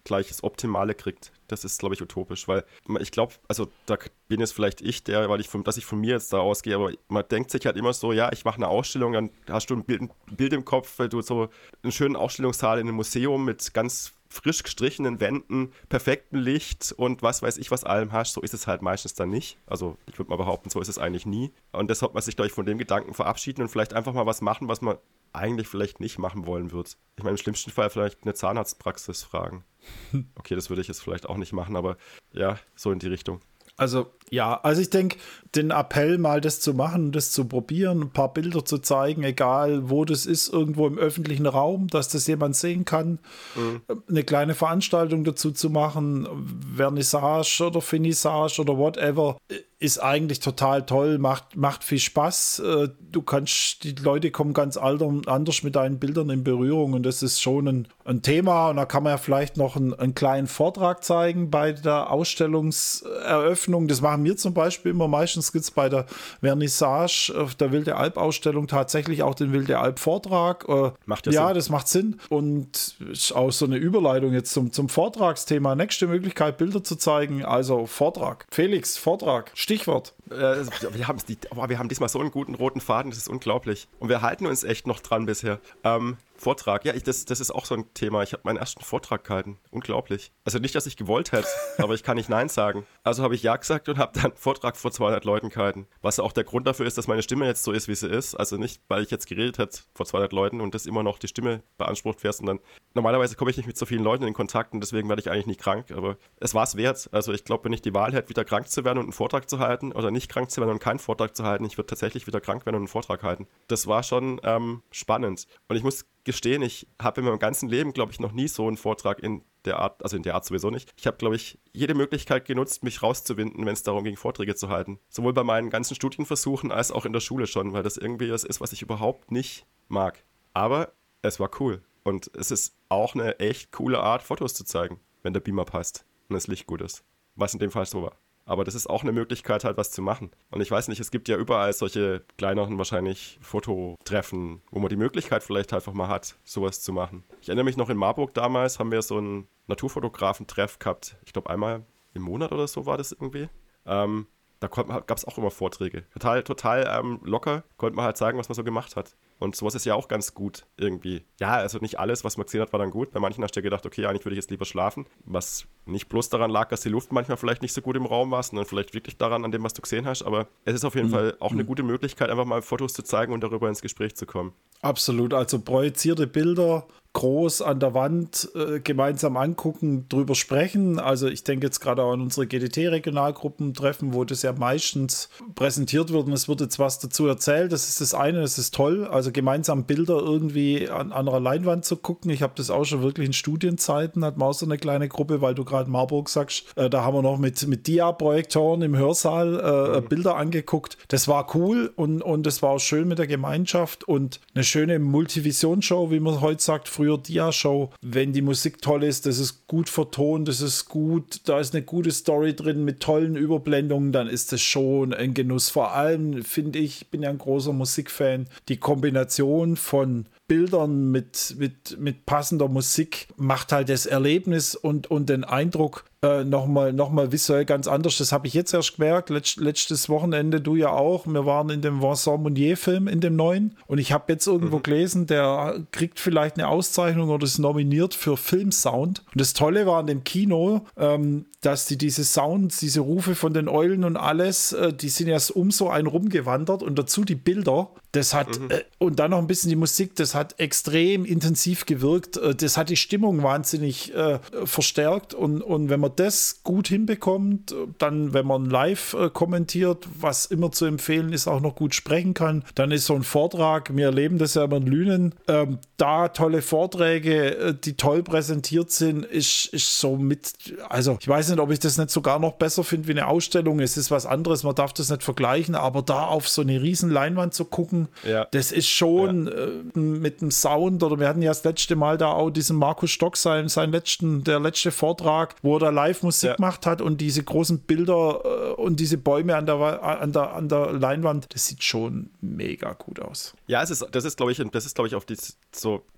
gleich das Optimale kriegt. Das ist, glaube ich, utopisch, weil ich glaube, also da bin jetzt vielleicht ich der, weil ich von, dass ich von mir jetzt da ausgehe, aber man denkt sich halt immer so, ja, ich mache eine Ausstellung, dann hast du ein Bild, ein Bild im Kopf, weil du so einen schönen Ausstellungssaal in einem Museum mit ganz frisch gestrichenen Wänden, perfektem Licht und was weiß ich, was allem hast. So ist es halt meistens dann nicht. Also ich würde mal behaupten, so ist es eigentlich nie. Und deshalb man sich, glaube ich, von dem Gedanken verabschieden und vielleicht einfach mal was machen, was man eigentlich vielleicht nicht machen wollen wird. Ich meine, im schlimmsten Fall vielleicht eine Zahnarztpraxis fragen. Okay, das würde ich jetzt vielleicht auch nicht machen, aber ja, so in die Richtung. Also ja, also ich denke, den Appell mal das zu machen, das zu probieren, ein paar Bilder zu zeigen, egal wo das ist, irgendwo im öffentlichen Raum, dass das jemand sehen kann, mhm. eine kleine Veranstaltung dazu zu machen, Vernissage oder Finissage oder whatever, ist eigentlich total toll, macht, macht viel Spaß. Du kannst, die Leute kommen ganz anders mit deinen Bildern in Berührung und das ist schon ein, ein Thema und da kann man ja vielleicht noch einen, einen kleinen Vortrag zeigen bei der Ausstellungseröffnung. Das machen wir zum Beispiel immer. Meistens gibt es bei der Vernissage auf der Wilde Alp-Ausstellung tatsächlich auch den Wilde Alp-Vortrag. Macht ja, ja Sinn. Das macht Sinn und ist auch so eine Überleitung jetzt zum, zum Vortragsthema. Nächste Möglichkeit, Bilder zu zeigen, also Vortrag. Felix, Vortrag. Stichwort. Äh, wir, haben die, oh, wir haben diesmal so einen guten roten Faden, das ist unglaublich. Und wir halten uns echt noch dran bisher. Ähm, Vortrag, ja, ich, das, das ist auch so ein Thema. Ich habe meinen ersten Vortrag gehalten. Unglaublich. Also nicht, dass ich gewollt hätte, aber ich kann nicht Nein sagen. Also habe ich Ja gesagt und habe dann einen Vortrag vor zweihundert Leuten gehalten. Was auch der Grund dafür ist, dass meine Stimme jetzt so ist, wie sie ist. Also nicht, weil ich jetzt geredet hätte vor zweihundert Leuten und das immer noch die Stimme beansprucht wäre, sondern normalerweise komme ich nicht mit so vielen Leuten in Kontakt und deswegen werde ich eigentlich nicht krank. Aber es war es wert. Also ich glaube, wenn ich die Wahl hätte, wieder krank zu werden und einen Vortrag zu halten oder nicht krank zu werden und keinen Vortrag zu halten, ich würde tatsächlich wieder krank werden und einen Vortrag halten. Das war schon ähm, spannend. Und ich muss gestehen, ich habe in meinem ganzen Leben, glaube ich, noch nie so einen Vortrag in der Art, also in der Art sowieso nicht. Ich habe, glaube ich, jede Möglichkeit genutzt, mich rauszuwinden, wenn es darum ging, Vorträge zu halten. Sowohl bei meinen ganzen Studienversuchen als auch in der Schule schon, weil das irgendwie das ist, was ich überhaupt nicht mag. Aber es war cool. Und es ist auch eine echt coole Art, Fotos zu zeigen, wenn der Beamer passt und das Licht gut ist. Was in dem Fall so war. Aber das ist auch eine Möglichkeit, halt was zu machen. Und ich weiß nicht, es gibt ja überall solche kleineren wahrscheinlich Fototreffen, wo man die Möglichkeit vielleicht einfach mal hat, sowas zu machen. Ich erinnere mich noch, in Marburg damals haben wir so einen Naturfotografen-Treff gehabt. Ich glaube, einmal im Monat oder so war das irgendwie. Ähm, da gab es auch immer Vorträge. Total, total ähm, locker konnte man halt sagen, was man so gemacht hat. Und sowas ist ja auch ganz gut irgendwie. Ja, also nicht alles, was man gesehen hat, war dann gut. Bei manchen hast du ja gedacht, okay, eigentlich würde ich jetzt lieber schlafen. Was nicht bloß daran lag, dass die Luft manchmal vielleicht nicht so gut im Raum war, sondern vielleicht wirklich daran, an dem, was du gesehen hast. Aber es ist auf jeden mhm. Fall auch eine gute Möglichkeit, einfach mal Fotos zu zeigen und darüber ins Gespräch zu kommen. Absolut, also projizierte Bilder groß an der Wand äh, gemeinsam angucken, drüber sprechen. Also ich denke jetzt gerade auch an unsere G D T-Regionalgruppentreffen, wo das ja meistens präsentiert wird und es wird jetzt was dazu erzählt. Das ist das eine, das ist toll. Also gemeinsam Bilder irgendwie an, an einer Leinwand zu gucken. Ich habe das auch schon wirklich in Studienzeiten, hat man auch so eine kleine Gruppe, weil du gerade Marburg sagst, äh, da haben wir noch mit, mit Dia-Projektoren im Hörsaal äh, mhm. Bilder angeguckt. Das war cool und, und das war auch schön mit der Gemeinschaft und eine schöne Multivision-Show, wie man heute sagt, früher Dia-Show, wenn die Musik toll ist, das ist gut vertont, das ist gut, da ist eine gute Story drin mit tollen Überblendungen, dann ist das schon ein Genuss. Vor allem finde ich, ich bin ja ein großer Musikfan, die Kombination von Bildern mit, mit, mit passender Musik macht halt das Erlebnis und, und den Eindruck äh, nochmal noch mal visuell ganz anders. Das habe ich jetzt erst gemerkt, Letz, letztes Wochenende, du ja auch. Wir waren in dem Vincent Monnier-Film, in dem neuen. Und ich habe jetzt irgendwo mhm. gelesen, der kriegt vielleicht eine Auszeichnung oder ist nominiert für Filmsound. Und das Tolle war an dem Kino, ähm, dass die diese Sounds, diese Rufe von den Eulen und alles, äh, die sind erst um so einen rumgewandert und dazu die Bilder. Das hat, mhm. äh, und dann noch ein bisschen die Musik, das hat extrem intensiv gewirkt. Äh, das hat die Stimmung wahnsinnig äh, verstärkt. Und, und wenn man das gut hinbekommt, dann, wenn man live äh, kommentiert, was immer zu empfehlen ist, auch noch gut sprechen kann, dann ist so ein Vortrag, wir erleben das ja immer in Lünen, ähm, da tolle Vorträge, äh, die toll präsentiert sind, ist, ist so mit, also ich weiß nicht, ob ich das nicht sogar noch besser finde wie eine Ausstellung. Es ist was anderes, man darf das nicht vergleichen, aber da auf so eine riesen Leinwand zu gucken, ja. das ist schon ja. äh, mit dem Sound, oder wir hatten ja das letzte Mal da auch diesen Markus Stock, sein, sein letzten, der letzte Vortrag, wo er da live Musik ja. gemacht hat und diese großen Bilder äh, und diese Bäume an der, an, der, an der Leinwand, das sieht schon mega gut aus. Ja, es ist, das ist, glaube ich, das ist, glaube ich, auf die, so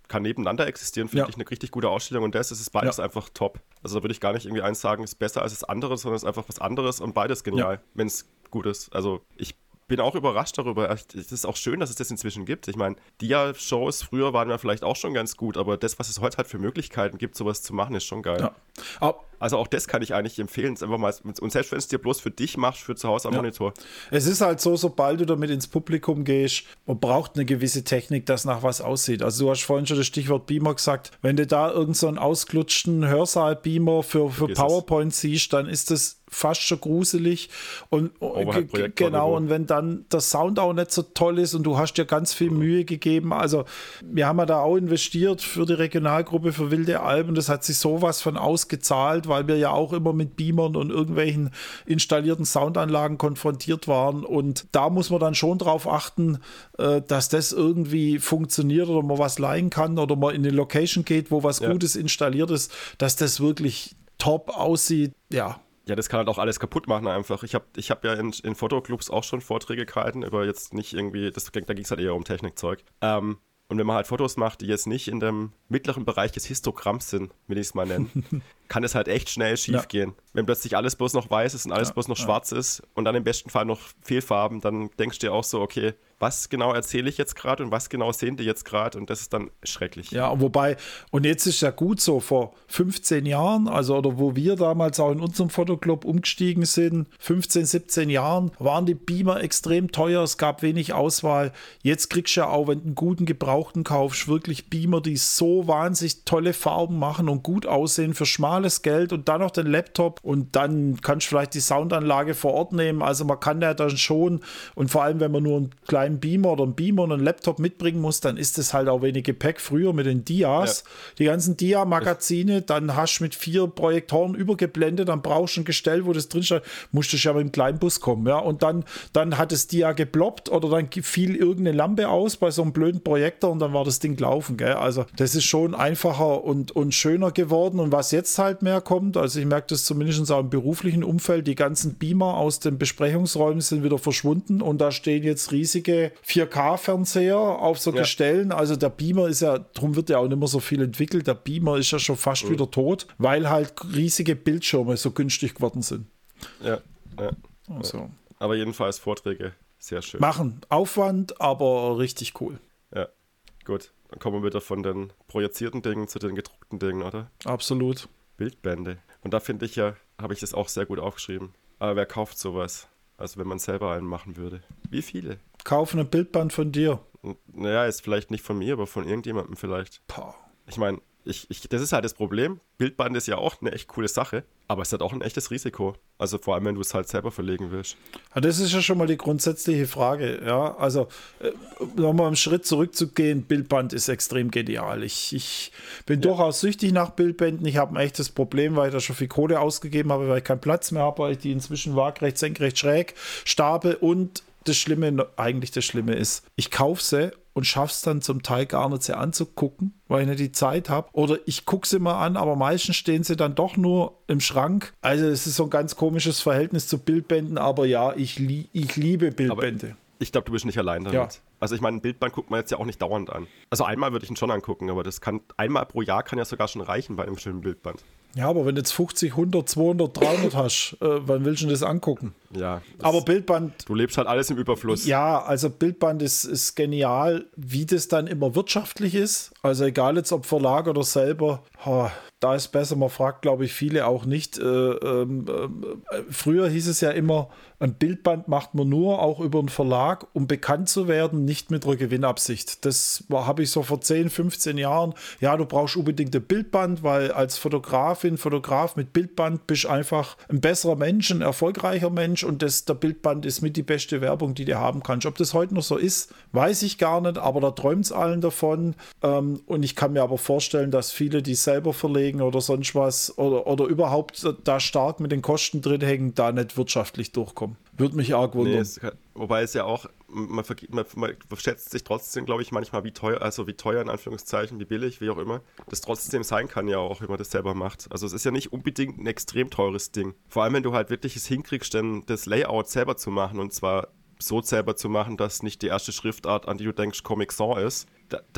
kann nebeneinander existieren, finde Ja. ich eine richtig gute Ausstellung und das ist es beides Ja. einfach top. Also da würde ich gar nicht irgendwie eins sagen, ist besser als das andere, sondern es ist einfach was anderes und beides genial, Ja. wenn es gut ist. Also ich bin auch überrascht darüber. Es ist auch schön, dass es das inzwischen gibt. Ich meine, Dia-Shows früher waren ja vielleicht auch schon ganz gut, aber das, was es heute halt für Möglichkeiten gibt, sowas zu machen, ist schon geil. Ja. Aber Also auch das kann ich eigentlich empfehlen. Es einfach mal, und selbst wenn es dir bloß für dich machst, für zu Hause am Ja. Monitor. es ist halt so, sobald du damit ins Publikum gehst, man braucht eine gewisse Technik, dass nach was aussieht. Also du hast vorhin schon das Stichwort Beamer gesagt. Wenn du da irgend so einen ausgelutschten Hörsaal-Beamer für, für Vergiss es. PowerPoint siehst, dann ist das fast schon gruselig. Und Overhead-Projektor genau, Niveau. und wenn dann der Sound auch nicht so toll ist und du hast dir ganz viel Mühe gegeben, also wir haben ja da auch investiert für die Regionalgruppe für Wilde Alben, das hat sich sowas von ausgezahlt, weil wir ja auch immer mit Beamern und irgendwelchen installierten Soundanlagen konfrontiert waren und da muss man dann schon drauf achten, äh, dass das irgendwie funktioniert oder man was leihen kann oder man in eine Location geht, wo was Ja. Gutes installiert ist, dass das wirklich top aussieht, ja. Ja, das kann halt auch alles kaputt machen einfach. Ich habe ich hab ja in, in Fotoclubs auch schon Vorträge gehalten, aber jetzt nicht irgendwie, das, da ging es halt eher um Technikzeug. Ähm, und wenn man halt Fotos macht, die jetzt nicht in dem mittleren Bereich des Histogramms sind, will ich es mal nennen, kann es halt echt schnell schief Ja. gehen. Wenn plötzlich alles bloß noch weiß ist und alles Ja, bloß noch ja. schwarz ist und dann im besten Fall noch Fehlfarben, dann denkst du dir auch so, okay, was genau erzähle ich jetzt gerade und was genau sehen die jetzt gerade und das ist dann schrecklich. Ja, und wobei, und jetzt ist ja gut so, vor fünfzehn Jahren, also oder wo wir damals auch in unserem Fotoclub umgestiegen sind, fünfzehn, siebzehn Jahren, waren die Beamer extrem teuer, es gab wenig Auswahl. Jetzt kriegst du ja auch, wenn du einen guten Gebrauchten kaufst, wirklich Beamer, die so wahnsinnig tolle Farben machen und gut aussehen für schmales Geld und dann noch den Laptop und dann kannst du vielleicht die Soundanlage vor Ort nehmen. Also man kann ja dann schon, und vor allem, wenn man nur einen kleinen Beamer oder einen Beamer und einen Laptop mitbringen muss, dann ist das halt auch wenig Gepäck. Früher mit den Dias, Ja. die ganzen Dia-Magazine, dann hast du mit vier Projektoren übergeblendet, dann brauchst du ein Gestell, wo das drin steht, musstest du ja mit dem kleinen Bus kommen, ja, und dann, dann hat das Dia geploppt oder dann fiel irgendeine Lampe aus bei so einem blöden Projektor und dann war das Ding gelaufen, gell? Also das ist schon einfacher und, und schöner geworden und was jetzt halt mehr kommt, also ich merke das zumindest auch im beruflichen Umfeld, die ganzen Beamer aus den Besprechungsräumen sind wieder verschwunden und da stehen jetzt riesige vier K-Fernseher auf so Ja. Gestellen, also der Beamer ist ja, darum wird ja auch nicht mehr so viel entwickelt, der Beamer ist ja schon fast Mhm. wieder tot, weil halt riesige Bildschirme so günstig geworden sind. Ja, ja. Also Aber jedenfalls Vorträge, sehr schön. machen Aufwand, aber richtig cool. Ja, gut. Dann kommen wir wieder von den projizierten Dingen zu den gedruckten Dingen, oder? Absolut. Bildbände. Und da finde ich ja, habe ich das auch sehr gut aufgeschrieben. Aber wer kauft sowas? Also wenn man selber einen machen würde. Wie viele? Kaufen ein Bildband von dir. Und, naja, ist vielleicht nicht von mir, aber von irgendjemandem vielleicht. Pah. Ich meine, ich, ich, das ist halt das Problem. Bildband ist ja auch eine echt coole Sache, aber es hat auch ein echtes Risiko. Also vor allem, wenn du es halt selber verlegen willst. Ja, das ist ja schon mal die grundsätzliche Frage. Ja, also äh, nochmal einen Schritt zurückzugehen, Bildband ist extrem genial. Ich, ich bin Ja. durchaus süchtig nach Bildbänden. Ich habe ein echtes Problem, weil ich da schon viel Kohle ausgegeben habe, weil ich keinen Platz mehr habe, weil ich die inzwischen waagrecht, senkrecht, schräg stapel. Und das Schlimme, eigentlich das Schlimme ist, ich kaufe sie und schaffe es dann zum Teil gar nicht, sie anzugucken, weil ich nicht die Zeit habe. Oder ich gucke sie mal an, aber meistens stehen sie dann doch nur im Schrank. Also es ist so ein ganz komisches Verhältnis zu Bildbänden, aber ja, ich, li ich liebe Bildbände. Ich glaube, du bist nicht allein damit. Ja. Also ich meine, ein Bildband guckt man jetzt ja auch nicht dauernd an. Also einmal würde ich ihn schon angucken, aber das kann einmal pro Jahr kann ja sogar schon reichen bei einem schönen Bildband. Ja, aber wenn du jetzt fünfzig, hundert, zweihundert, dreihundert hast, äh, wann willst du denn das angucken? Ja. das- Aber Bildband, du lebst halt alles im Überfluss. ja, also Bildband ist, ist genial, wie das dann immer wirtschaftlich ist. Also egal jetzt ob Verlag oder selber, ha, da ist besser, man fragt glaube ich viele auch nicht. Äh, ähm, äh, früher hieß es ja immer, ein Bildband macht man nur auch über einen Verlag, um bekannt zu werden, nicht mit einer Gewinnabsicht. Das habe ich so vor zehn, fünfzehn Jahren. Ja, du brauchst unbedingt ein Bildband, weil als Fotografin, Fotograf mit Bildband bist einfach ein besserer Mensch, ein erfolgreicher Mensch und das, der Bildband ist mit die beste Werbung, die du haben kannst. Ob das heute noch so ist, weiß ich gar nicht, aber da träumt es allen davon. Ähm, und ich kann mir aber vorstellen, dass viele, die selber verlegen oder sonst was oder, oder überhaupt da stark mit den Kosten drin hängen, da nicht wirtschaftlich durchkommen. Würde mich arg wundern. Nee, es, wobei es ja auch, man, vergi- man, man schätzt sich trotzdem, glaube ich, manchmal, wie teuer, also wie teuer in Anführungszeichen, wie billig, wie auch immer, das trotzdem sein kann ja auch, wenn man das selber macht. Also es ist ja nicht unbedingt ein extrem teures Ding. Vor allem, wenn du halt wirklich es hinkriegst, dann das Layout selber zu machen und zwar so selber zu machen, dass nicht die erste Schriftart, an die du denkst, Comic Sans ist, da, dann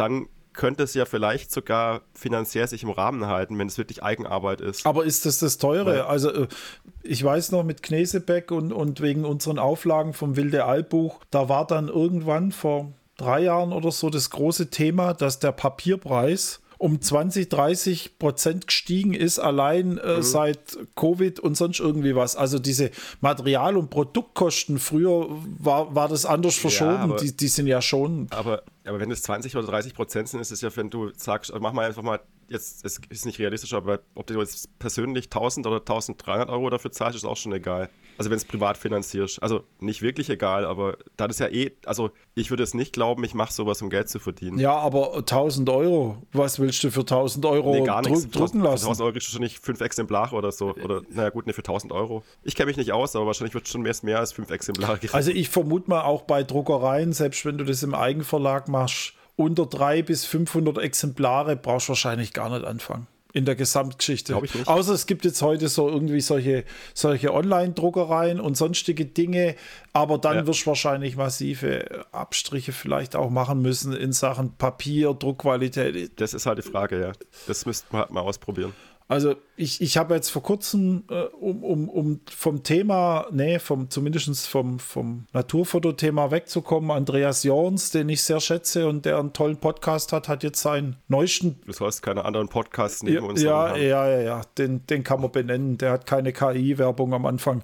könnte es ja vielleicht sogar finanziell sich im Rahmen halten, wenn es wirklich Eigenarbeit ist. Aber ist das das Teure? Ja. Also ich weiß noch mit Knesebeck und, und wegen unseren Auflagen vom Wilde Alp-Buch, da war dann irgendwann vor drei Jahren oder so das große Thema, dass der Papierpreis um zwanzig, dreißig Prozent gestiegen ist, allein äh, mhm. seit Covid und sonst irgendwie was. Also diese Material- und Produktkosten, früher war, war das anders verschoben, ja, aber, die, die sind ja schon... Aber, aber wenn es zwanzig oder dreißig Prozent sind, ist es ja, wenn du sagst, mach mal einfach mal, jetzt es ist nicht realistisch, aber ob du jetzt persönlich tausend oder tausenddreihundert Euro dafür zahlst, ist auch schon egal. Also wenn es privat finanzierst. Also nicht wirklich egal, aber das ist ja eh, also ich würde es nicht glauben, ich mache sowas, um Geld zu verdienen. Ja, aber tausend Euro, was willst du für tausend Euro nee, gar nichts. Druck, drucken lassen? Für tausend Euro kriegst du schon nicht fünf Exemplare oder so. Oder, naja gut, ne, für tausend Euro. Ich kenne mich nicht aus, aber wahrscheinlich wird schon mehr, mehr als fünf Exemplare gekriegt. Also ich vermute mal auch bei Druckereien, selbst wenn du das im Eigenverlag machst, unter dreihundert bis fünfhundert Exemplare brauchst du wahrscheinlich gar nicht anfangen. In der Gesamtgeschichte. Glaube ich nicht. Außer es gibt jetzt heute so irgendwie solche, solche Online-Druckereien und sonstige Dinge, aber dann ja. wirst du wahrscheinlich massive Abstriche vielleicht auch machen müssen in Sachen Papier, Druckqualität. Das ist halt die Frage, ja. Das müssten wir halt mal ausprobieren. Also ich, ich habe jetzt vor kurzem, äh, um, um, um vom Thema, nee, vom, zumindest vom, vom Naturfotothema wegzukommen, Andreas Jorns, den ich sehr schätze und der einen tollen Podcast hat, hat jetzt seinen neuesten... Du sollst keine anderen Podcasts neben ja, uns ja, haben. Ja, ja, ja, den, den kann man benennen, der hat keine K I-Werbung am Anfang.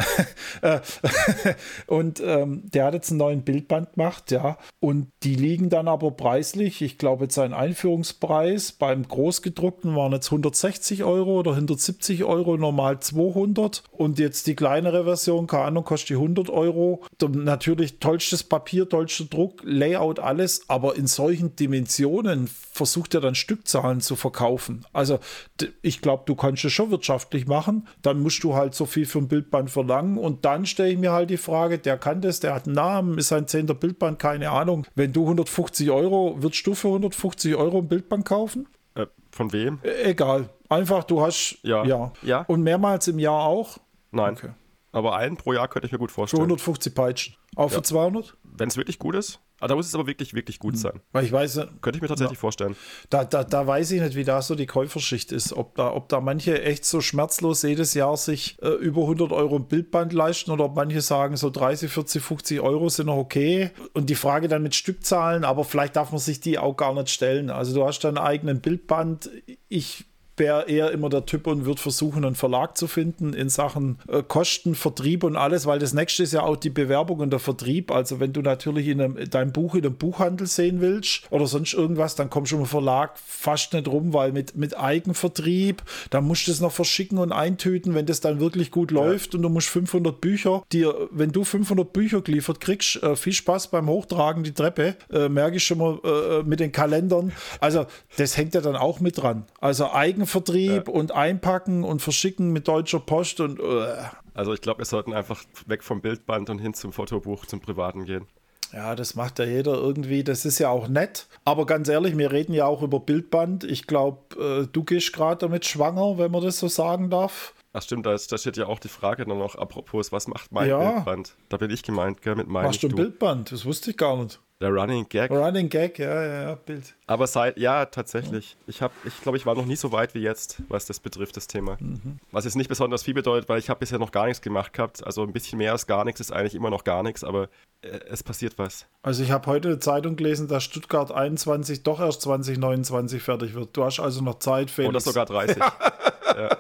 Und ähm, der hat jetzt einen neuen Bildband gemacht, ja, und die liegen dann aber preislich, ich glaube jetzt sein Einführungspreis beim Großgedruckten waren jetzt hundertsechzig Euro oder hundertsiebzig Euro, normal zweihundert und jetzt die kleinere Version, keine Ahnung, kostet die hundert Euro. Natürlich tollstes Papier, tollster Druck, Layout, alles, aber in solchen Dimensionen versucht er dann Stückzahlen zu verkaufen. Also ich glaube, du kannst es schon wirtschaftlich machen, dann musst du halt so viel für ein Bildband verlangen und dann stelle ich mir halt die Frage, der kann das, der hat einen Namen, ist ein zehnter Bildband, keine Ahnung. Wenn du hundertfünfzig Euro, würdest du für hundertfünfzig Euro ein Bildband kaufen? Äh, von wem? Äh, egal. Einfach, du hast, ja. ja. ja. Und mehrmals im Jahr auch? Nein. Okay. Aber einen pro Jahr könnte ich mir gut vorstellen. Für hundertfünfzig Peitschen. Auch ja. für zweihundert? Wenn es wirklich gut ist. Ah, da muss es aber wirklich, wirklich gut sein. Weil ich weiß, könnte ich mir tatsächlich ja. vorstellen. Da, da, da weiß ich nicht, wie da so die Käuferschicht ist. Ob da, ob da manche echt so schmerzlos jedes Jahr sich äh, über hundert Euro ein Bildband leisten oder ob manche sagen, so dreißig, vierzig, fünfzig Euro sind noch okay. Und die Frage dann mit Stückzahlen, aber vielleicht darf man sich die auch gar nicht stellen. Also du hast deinen eigenen Bildband. Ich wäre eher immer der Typ und würde versuchen, einen Verlag zu finden in Sachen äh, Kosten, Vertrieb und alles, weil das nächste ist ja auch die Bewerbung und der Vertrieb. Also wenn du natürlich in einem, dein Buch in einem Buchhandel sehen willst oder sonst irgendwas, dann kommst du im Verlag fast nicht rum, weil mit, mit Eigenvertrieb, dann musst du es noch verschicken und eintüten, wenn das dann wirklich gut ja. läuft und du musst fünfhundert Bücher, dir, wenn du fünfhundert Bücher geliefert kriegst, äh, viel Spaß beim Hochtragen die Treppe, äh, merke ich schon mal äh, mit den Kalendern. Also das hängt ja dann auch mit dran. Also Eigen Vertrieb ja. und einpacken und verschicken mit Deutscher Post und uh. Also ich glaube, wir sollten einfach weg vom Bildband und hin zum Fotobuch, zum Privaten gehen. Ja, das macht ja jeder irgendwie, das ist ja auch nett. Aber ganz ehrlich, wir reden ja auch über Bildband. Ich glaube, äh, du gehst gerade damit schwanger, wenn man das so sagen darf. Ach stimmt, da, ist, da steht ja auch die Frage dann noch, apropos, was macht mein ja. Bildband? Da bin ich gemeint, gell, mit meinem. Machst du ein Bildband? Das wusste ich gar nicht. Der Running Gag. Running Gag, ja, ja, ja, Bild. Aber seit, ja, tatsächlich. Ich habe, ich glaube, ich war noch nie so weit wie jetzt, was das betrifft, das Thema. Mhm. Was jetzt nicht besonders viel bedeutet, weil ich habe bisher noch gar nichts gemacht gehabt. Also ein bisschen mehr als gar nichts ist eigentlich immer noch gar nichts, aber äh, es passiert was. Also ich habe heute eine Zeitung gelesen, dass Stuttgart einundzwanzig doch erst zwanzig neunundzwanzig fertig wird. Du hast also noch Zeit, Felix. Oder sogar dreißig. ja.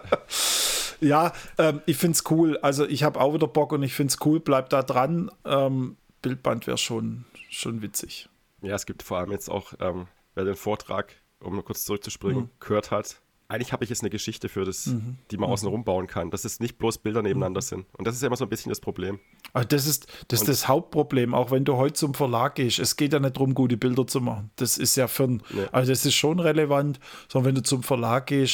Ja, ähm, ich finde es cool. Also ich habe auch wieder Bock und ich finde es cool. Bleib da dran. Ähm, Bildband wäre schon, schon witzig. Ja, es gibt vor allem jetzt auch, ähm, wer den Vortrag, um nur kurz zurückzuspringen, mhm. gehört hat. Eigentlich habe ich jetzt eine Geschichte für das, mhm. die man mhm. außen rum bauen kann, dass es nicht bloß Bilder nebeneinander mhm. sind. Und das ist ja immer so ein bisschen das Problem. Also das ist das, ist das Hauptproblem, auch wenn du heute zum Verlag gehst. Es geht ja nicht darum, gute Bilder zu machen. Das ist ja für ein, nee. also das ist schon relevant, sondern wenn du zum Verlag gehst,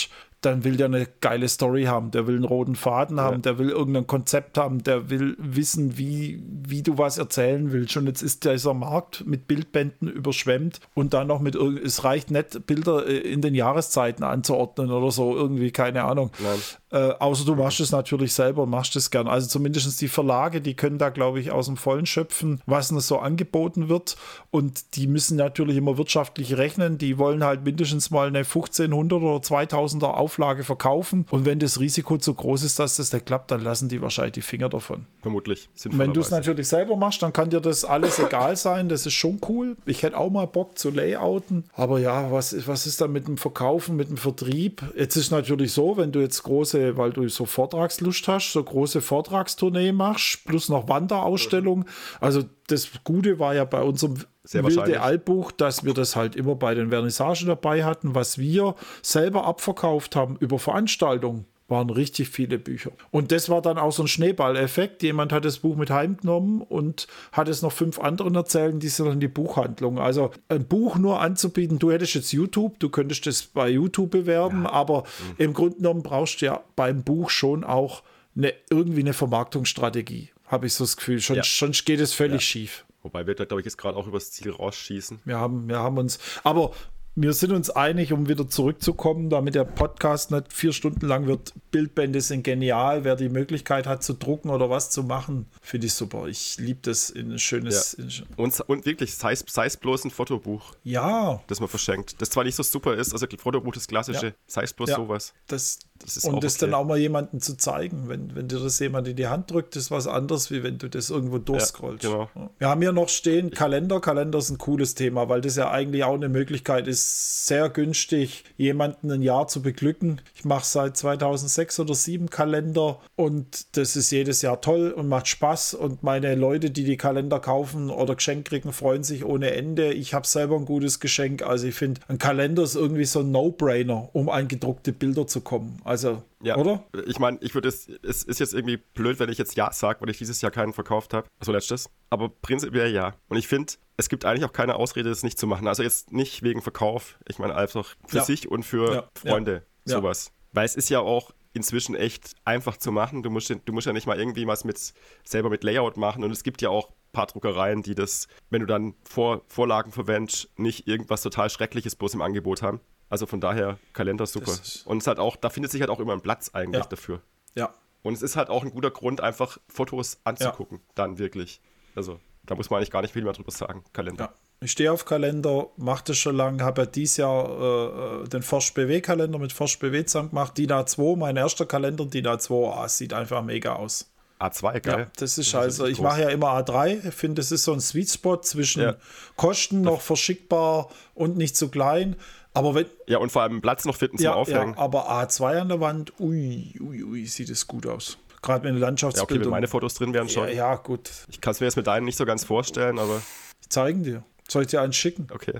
dann will der eine geile Story haben, der will einen roten Faden haben, ja. der will irgendein Konzept haben, der will wissen, wie, wie du was erzählen willst. Und jetzt ist dieser Markt mit Bildbänden überschwemmt und dann noch mit, es reicht nicht, Bilder in den Jahreszeiten anzuordnen oder so, irgendwie, keine Ahnung. Äh, außer du machst es natürlich selber, machst es gern. Also zumindest die Verlage, die können da, glaube ich, aus dem Vollen schöpfen, was noch so angeboten wird. Und die müssen natürlich immer wirtschaftlich rechnen. Die wollen halt mindestens mal eine fünfzehnhundert oder zweitausender Auflage verkaufen. Und wenn das Risiko zu groß ist, dass das nicht klappt, dann lassen die wahrscheinlich die Finger davon. Vermutlich. Und wenn du es natürlich selber machst, dann kann dir das alles egal sein. Das ist schon cool. Ich hätte auch mal Bock zu layouten. Aber ja, was, was ist da mit dem Verkaufen, mit dem Vertrieb? Jetzt ist natürlich so, wenn du jetzt große, weil du so Vortragslust hast, so große Vortragstournee machst, plus noch Wanderausstellung. Also das Gute war ja bei unserem Wilde Altbuch, dass wir das halt immer bei den Vernissagen dabei hatten, was wir selber abverkauft haben über Veranstaltungen. Waren richtig viele Bücher. Und das war dann auch so ein Schneeballeffekt. Jemand hat das Buch mit heimgenommen und hat es noch fünf anderen erzählt, die sind dann in die Buchhandlung. Also ein Buch nur anzubieten, du hättest jetzt YouTube, du könntest das bei YouTube bewerben, ja. aber mhm. im Grunde genommen brauchst du ja beim Buch schon auch eine, irgendwie eine Vermarktungsstrategie, habe ich so das Gefühl. Sonst, ja. sonst geht es völlig ja. schief. Wobei wir da, glaube ich, jetzt gerade auch übers Ziel rausschießen. Wir haben, wir haben uns, aber wir sind uns einig, um wieder zurückzukommen, damit der Podcast nicht vier Stunden lang wird. Bildbände sind genial. Wer die Möglichkeit hat zu drucken oder was zu machen, finde ich super. Ich liebe das in ein schönes... Ja. In und, und wirklich, sei es, sei es bloß ein Fotobuch. Ja. Das man verschenkt. Das zwar nicht so super ist, also Fotobuch das klassische, ja. sei es bloß ja. sowas. Das, das ist und auch das okay. dann auch mal jemandem zu zeigen. Wenn, wenn dir das jemand in die Hand drückt, ist was anderes, wie wenn du das irgendwo durchscrollst. Ja, genau. Wir haben hier noch stehen Kalender. Kalender ist ein cooles Thema, weil das ja eigentlich auch eine Möglichkeit ist, sehr günstig, jemanden ein Jahr zu beglücken. Ich mache seit zweitausendsechs oder sieben Kalender und das ist jedes Jahr toll und macht Spaß und meine Leute, die die Kalender kaufen oder geschenkt kriegen, freuen sich ohne Ende. Ich habe selber ein gutes Geschenk. Also ich finde, ein Kalender ist irgendwie so ein No-Brainer, um an gedruckte Bilder zu kommen. Also, ja, oder? Ich meine, ich würde es, es ist jetzt irgendwie blöd, wenn ich jetzt Ja sage, weil ich dieses Jahr keinen verkauft habe. Also letztes. Aber prinzipiell ja. Und ich finde, es gibt eigentlich auch keine Ausrede, das nicht zu machen. Also jetzt nicht wegen Verkauf. Ich meine einfach für ja. sich und für ja. Freunde. Ja. Sowas. Ja. Weil es ist ja auch inzwischen echt einfach zu machen. Du musst, du musst ja nicht mal irgendwie was mit, selber mit Layout machen. Und es gibt ja auch ein paar Druckereien, die das, wenn du dann Vor, Vorlagen verwendest, nicht irgendwas total Schreckliches bloß im Angebot haben. Also von daher, Kalender super. Und es halt auch, da findet sich halt auch immer ein Platz eigentlich ja. dafür. Ja. Und es ist halt auch ein guter Grund, einfach Fotos anzugucken, ja. dann wirklich. Also da muss man eigentlich gar nicht viel mehr drüber sagen. Kalender. Ja. Ich stehe auf Kalender, mache das schon lange, habe ja dieses Jahr äh, den Forsch B W-Kalender mit Forsch B W zusammen gemacht. D I N A zwei, mein erster Kalender, D I N A zwei, oh, sieht einfach mega aus. A zwei, geil. Ja, das ist das also, ist ich mache ja immer A drei, ich finde, das ist so ein Sweet Spot zwischen ja. Kosten, noch verschickbar und nicht zu klein. Aber wenn, ja, und vor allem Platz noch finden zum ja, Aufhängen. Ja, aber A zwei an der Wand, ui, ui, ui, sieht es gut aus. Gerade mit den Landschaftsbildern. Ja, okay, wenn meine Fotos drin wären schon. Ja, ja, gut. Ich kann es mir jetzt mit deinen nicht so ganz vorstellen, aber... Ich zeigen dir. Soll ich dir einen schicken? Okay.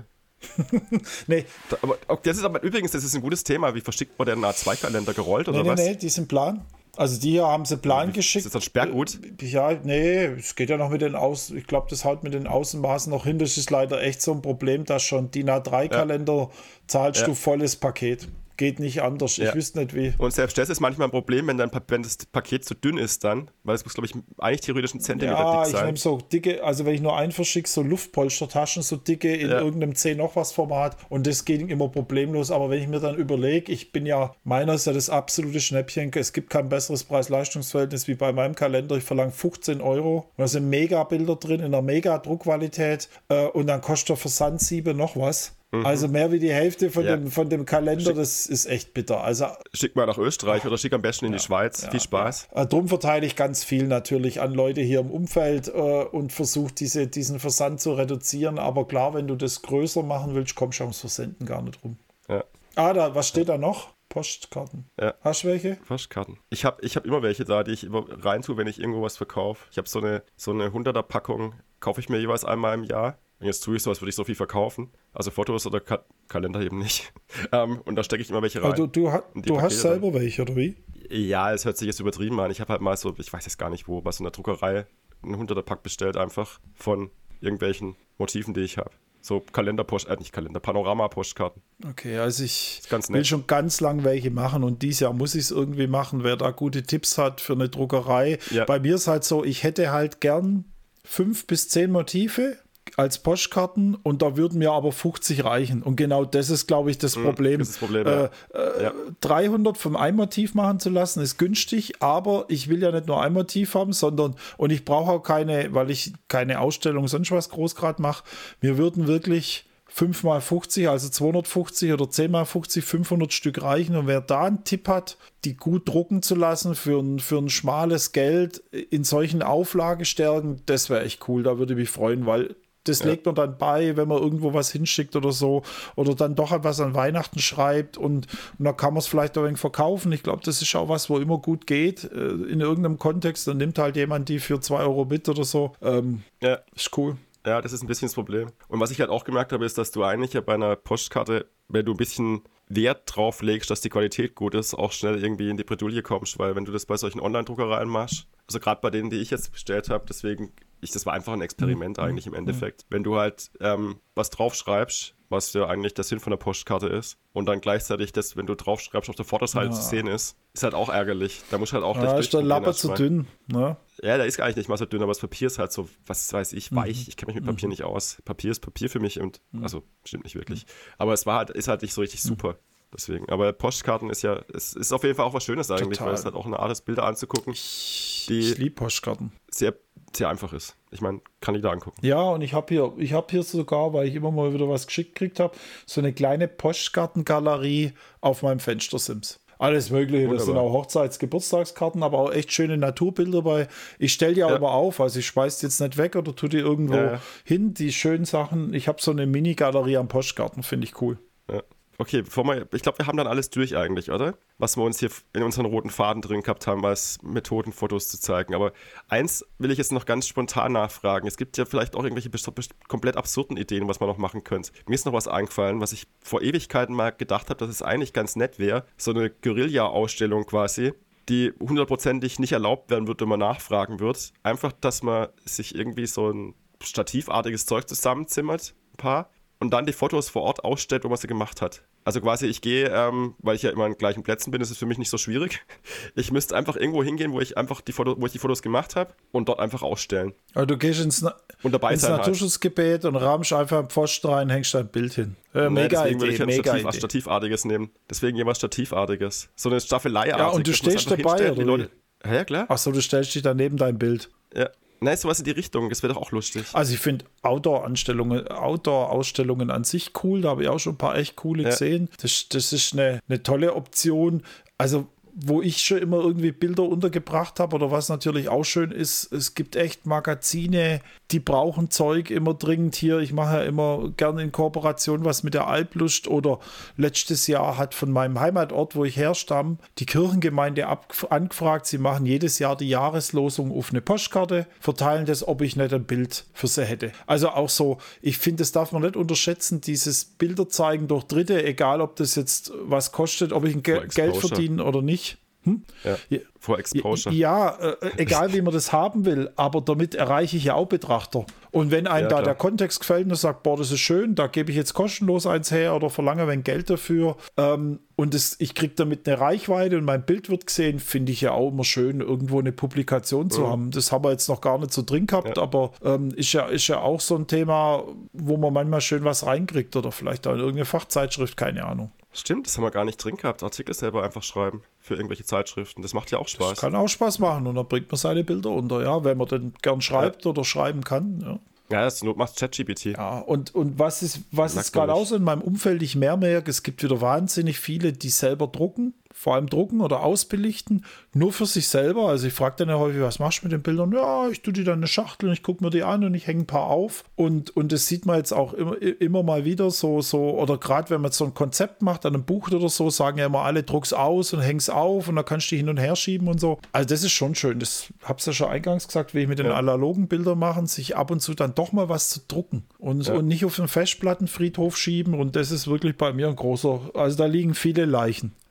nee. Da, aber das ist aber übrigens, das ist ein gutes Thema. Wie verschickt man denn einen A zwei Kalender gerollt oder nee, nee, was? Nee, nee, die sind plan. Also die hier haben sie plan ja, geschickt. Ist das Sperrgut? Ja, nee, es geht ja noch mit den Aus... Ich glaube, das haut mit den Außenmaßen noch hin. Das ist leider echt so ein Problem, dass schon D I N A drei Kalender ja. zahlst ja. du volles Paket. Geht nicht anders. Ich ja. wüsste nicht wie. Und selbst das ist manchmal ein Problem, wenn, dann, wenn das Paket zu dünn ist dann, weil es muss, glaube ich, eigentlich theoretisch ein Zentimeter ja, dick sein. Ja, ich nehme so dicke, also wenn ich nur einen verschicke, so Luftpolstertaschen, so dicke in ja. irgendeinem zehn noch was Format und das geht immer problemlos. Aber wenn ich mir dann überlege, ich bin ja, meiner ist ja das absolute Schnäppchen, es gibt kein besseres Preis-Leistungs-Verhältnis wie bei meinem Kalender. Ich verlange fünfzehn Euro und da sind Mega-Bilder drin in einer Mega-Druckqualität äh, und dann kostet der Versand sieben noch was. Also mehr wie die Hälfte von, ja. dem, von dem Kalender, schick, das ist echt bitter. Also, schick mal nach Österreich oder schick am besten in ja, die Schweiz. Ja, Viel Spaß. Ja. Drum verteile ich ganz viel natürlich an Leute hier im Umfeld äh, und versuche diese, diesen Versand zu reduzieren. Aber klar, wenn du das größer machen willst, kommst du ums Versenden gar nicht rum. Ja. Ah, da, was steht da noch? Postkarten. Ja. Hast du welche? Postkarten. Ich habe ich hab immer welche da, die ich immer rein tue, wenn ich irgendwo was verkaufe. Ich habe so eine, so eine hunderter-Packung, kaufe ich mir jeweils einmal im Jahr. Und jetzt tue ich so, als würde ich so viel verkaufen. Also Fotos oder Ka- Kalender eben nicht. ähm, und da stecke ich immer welche rein. Also du, ha- du hast selber dann. welche, oder wie? Ja, es hört sich jetzt übertrieben an. Ich habe halt mal so, ich weiß jetzt gar nicht wo, bei so einer Druckerei einen hunderter Pack bestellt einfach von irgendwelchen Motiven, die ich habe. So Kalender-Post, äh, nicht Kalender, Panorama-Postkarten. Okay, also ich ganz will nett. schon ganz lang welche machen und dieses Jahr muss ich es irgendwie machen, wer da gute Tipps hat für eine Druckerei. Ja. Bei mir ist halt so, ich hätte halt gern fünf bis zehn Motive als Postkarten und da würden mir aber fünfzig reichen. Und genau das ist, glaube ich, das Problem. Das ist das Problem, äh, ja. äh, Ja. dreihundert vom ein Motiv machen zu lassen, ist günstig, aber ich will ja nicht nur ein Motiv haben, sondern, und ich brauche auch keine, weil ich keine Ausstellung sonst was groß gerade mache, mir würden wirklich fünf mal fünfzig, also zweihundertfünfzig oder zehn mal fünfzig, fünfhundert Stück reichen. Und wer da einen Tipp hat, die gut drucken zu lassen für ein, für ein schmales Geld in solchen Auflagestärken, das wäre echt cool. Da würde ich mich freuen, weil das Ja. legt man dann bei, wenn man irgendwo was hinschickt oder so. Oder dann doch etwas an Weihnachten schreibt und, und dann kann man es vielleicht auch ein wenig verkaufen. Ich glaube, das ist auch was, wo immer gut geht. äh, In irgendeinem Kontext. Dann nimmt halt jemand die für zwei Euro mit oder so. Ähm, Ja. ist cool. Ja, das ist ein bisschen das Problem. Und was ich halt auch gemerkt habe, ist, dass du eigentlich ja bei einer Postkarte, wenn du ein bisschen Wert drauf legst, dass die Qualität gut ist, auch schnell irgendwie in die Bredouille kommst, weil wenn du das bei solchen Online-Druckereien machst, also gerade bei denen, die ich jetzt bestellt habe, deswegen, ich, das war einfach ein Experiment Mhm. eigentlich im Endeffekt. Wenn du halt ähm, was draufschreibst, was ja eigentlich der Sinn von der Postkarte ist, und dann gleichzeitig das, wenn du draufschreibst, auf der Vorderseite Ja. zu sehen ist, ist halt auch ärgerlich. Da musst du halt auch Ja, ist der durchprobieren Lappe als zu Schwein. dünn. Ne? Ja, der ist gar nicht mal so dünn, aber das Papier ist halt so, was weiß ich, Mhm. weich. Ich kenne mich mit Papier nicht aus. Papier ist Papier für mich und, also, stimmt nicht wirklich. Aber es war halt, ist halt nicht so richtig super. Deswegen. Aber Postkarten ist ja, es ist auf jeden Fall auch was Schönes eigentlich, Total. weil es halt auch eine Art ist, Bilder anzugucken, Ich, Die- ich liebe Postkarten. sehr, sehr einfach ist. Ich meine, kann jeder angucken. Ja, und ich habe hier, ich habe hier sogar, weil ich immer mal wieder was geschickt gekriegt habe, so eine kleine Postkartengalerie auf meinem Fenstersims. Alles Mögliche, das sind Wunderbar. auch Hochzeits-, Geburtstagskarten, aber auch echt schöne Naturbilder bei. Ich stelle die auch Ja. immer auf, also ich speise die jetzt nicht weg oder tue die irgendwo Ja, ja. hin, die schönen Sachen. Ich habe so eine Mini-Galerie an Postkarten, finde ich cool. Ja. Okay, bevor wir, ich glaube, wir haben dann alles durch eigentlich, oder? Was wir uns hier in unseren roten Faden drin gehabt haben, als Methoden, Fotos zu zeigen. Aber eins will ich jetzt noch ganz spontan nachfragen. Es gibt ja vielleicht auch irgendwelche best- best- komplett absurden Ideen, was man noch machen könnte. Mir ist noch was eingefallen, was ich vor Ewigkeiten mal gedacht habe, dass es eigentlich ganz nett wäre. So eine Guerilla-Ausstellung quasi, die hundertprozentig nicht erlaubt werden wird, wenn man nachfragen wird. Einfach, dass man sich irgendwie so ein stativartiges Zeug zusammenzimmert, ein paar, und dann die Fotos vor Ort ausstellt, wo man sie gemacht hat. Also quasi, ich gehe, ähm, weil ich ja immer an gleichen Plätzen bin, ist es für mich nicht so schwierig. Ich müsste einfach irgendwo hingehen, wo ich einfach die Foto, wo ich die Fotos gemacht habe und dort einfach ausstellen. Aber du gehst ins, Na- Und dabei ins sein halt. Naturschutzgebiet und rahmst einfach einen Pfosten rein, hängst dein Bild hin. Äh, Nee, mega deswegen würde Idee, ich ein mega Stativ, was Idee. Stativartiges nehmen. Deswegen jemand Stativartiges. So eine Staffelei. Ja, und du stehst dabei, die oder Leute. Ja, ja, klar. Achso, du stellst dich daneben dein Bild. Ja. Nein, sowas in die Richtung. Das wäre doch auch lustig. Also ich finde Outdoor-Anstellungen, Outdoor-Ausstellungen an sich cool. Da habe ich auch schon ein paar echt coole Ja. gesehen. Das, das ist eine, eine tolle Option. Also wo ich schon immer irgendwie Bilder untergebracht habe oder was natürlich auch schön ist, es gibt echt Magazine, die brauchen Zeug immer dringend hier. Ich mache ja immer gerne in Kooperation was mit der Alplust oder letztes Jahr hat von meinem Heimatort, wo ich herstamme, die Kirchengemeinde ab, angefragt, sie machen jedes Jahr die Jahreslosung auf eine Postkarte, verteilen das, ob ich nicht ein Bild für sie hätte. Also auch so, ich finde, das darf man nicht unterschätzen, dieses Bilder zeigen durch Dritte, egal ob das jetzt was kostet, ob ich ein Ge Vor Geld Exposure. verdiene oder nicht. Ja. Ja. Vor Exposure. Ja, äh, egal wie man das haben will, aber damit erreiche ich ja auch Betrachter. Und wenn einem Ja, da klar. der Kontext gefällt und er sagt, boah, das ist schön, da gebe ich jetzt kostenlos eins her oder verlange ein Geld dafür ähm, und das, ich kriege damit eine Reichweite und mein Bild wird gesehen, finde ich ja auch immer schön, irgendwo eine Publikation zu Mhm. haben. Das haben wir jetzt noch gar nicht so drin gehabt, Ja. aber ähm, ist, ja, ist ja auch so ein Thema, wo man manchmal schön was reinkriegt oder vielleicht auch in irgendeine Fachzeitschrift, keine Ahnung. Stimmt, das haben wir gar nicht drin gehabt. Artikel selber einfach schreiben für irgendwelche Zeitschriften. Das macht ja auch Das Spaß. kann auch Spaß machen und dann bringt man seine Bilder unter, ja, wenn man denn gern schreibt oder schreiben kann, ja. Ja, das Not macht ChatGPT. Ja, und, und was ist, was Merkt ist man gerade auch nicht. so in meinem Umfeld, ich mehr merke, es gibt wieder wahnsinnig viele, die selber drucken, vor allem drucken oder ausbelichten, nur für sich selber. Also ich frage dann ja häufig, was machst du mit den Bildern? Ja, ich tue die dann in eine Schachtel und ich gucke mir die an und ich hänge ein paar auf. Und, und das sieht man jetzt auch immer, immer mal wieder so, so oder gerade wenn man so ein Konzept macht an einem Buch oder so, sagen ja immer alle, druck's aus und häng's auf und dann kannst du die hin und her schieben und so. Also das ist schon schön. Das hab's ja schon eingangs gesagt, wie ich mit den Ja. analogen Bildern machen, sich ab und zu dann doch mal was zu drucken und, Ja. und nicht auf den Festplattenfriedhof schieben. Und das ist wirklich bei mir ein großer, also da liegen viele Leichen.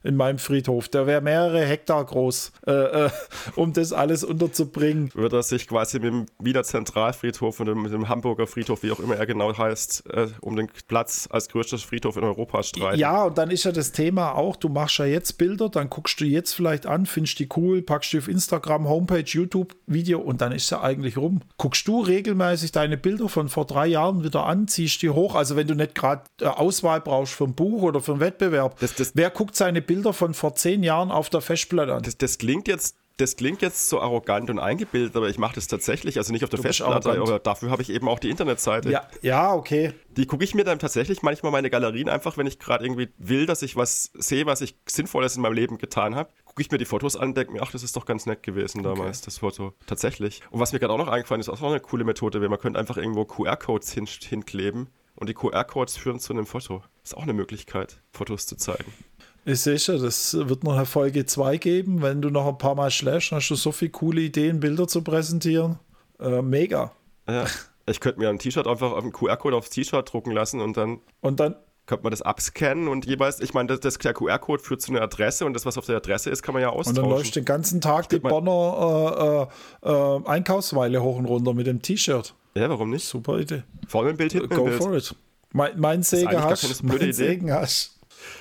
in meinem Friedhof. Der wäre mehrere Hektar groß, äh, äh, um das alles unterzubringen. Würde er sich quasi mit dem Wiener Zentralfriedhof und dem, mit dem Hamburger Friedhof, wie auch immer er genau heißt, äh, um den Platz als größter Friedhof in Europa streiten. Ja, und dann ist ja das Thema auch, du machst ja jetzt Bilder, dann guckst du jetzt vielleicht an, findest die cool, packst die auf Instagram, Homepage, YouTube, Video und dann ist ja eigentlich rum. Guckst du regelmäßig deine Bilder von vor drei Jahren wieder an, ziehst die hoch, also wenn du nicht gerade äh, Auswahl brauchst für ein Buch oder für einen Wettbewerb. Das, das, wer guckt seine Bilder von vor zehn Jahren auf der Festplatte an? Das, das klingt jetzt Das klingt jetzt so arrogant und eingebildet, aber ich mache das tatsächlich, also nicht auf der Festplatte, aber dafür habe ich eben auch die Internetseite. Ja, ja, okay. Die gucke ich mir dann tatsächlich manchmal meine Galerien einfach, wenn ich gerade irgendwie will, dass ich was sehe, was ich Sinnvolles in meinem Leben getan habe, gucke ich mir die Fotos an und denke mir, ach, das ist doch ganz nett gewesen damals, okay. Das Foto. Tatsächlich. Und was mir gerade auch noch eingefallen ist, ist auch eine coole Methode, wäre, man könnte einfach irgendwo Q R-Codes hin, hinkleben und die Q R-Codes führen zu einem Foto. Das ist auch eine Möglichkeit, Fotos zu zeigen. Ich sehe schon, das wird noch eine Folge zwei geben. Wenn du noch ein paar Mal schläfst, hast du so viele coole Ideen, Bilder zu präsentieren. Äh, mega. Ja, ich könnte mir ein T-Shirt einfach auf einen Q R-Code aufs T-Shirt drucken lassen und dann, und dann könnte man das abscannen und jeweils, ich meine, das, das, der Q R-Code führt zu einer Adresse und das, was auf der Adresse ist, kann man ja austauschen. Und dann läufst du den ganzen Tag die Bonner äh, äh, Einkaufsweile hoch und runter mit dem T-Shirt. Ja, warum nicht? Super Idee. Vorne ein Bild, hinten Go ein Bild. for it. Mein, mein Segen hast. Mein Idee. Segen hast.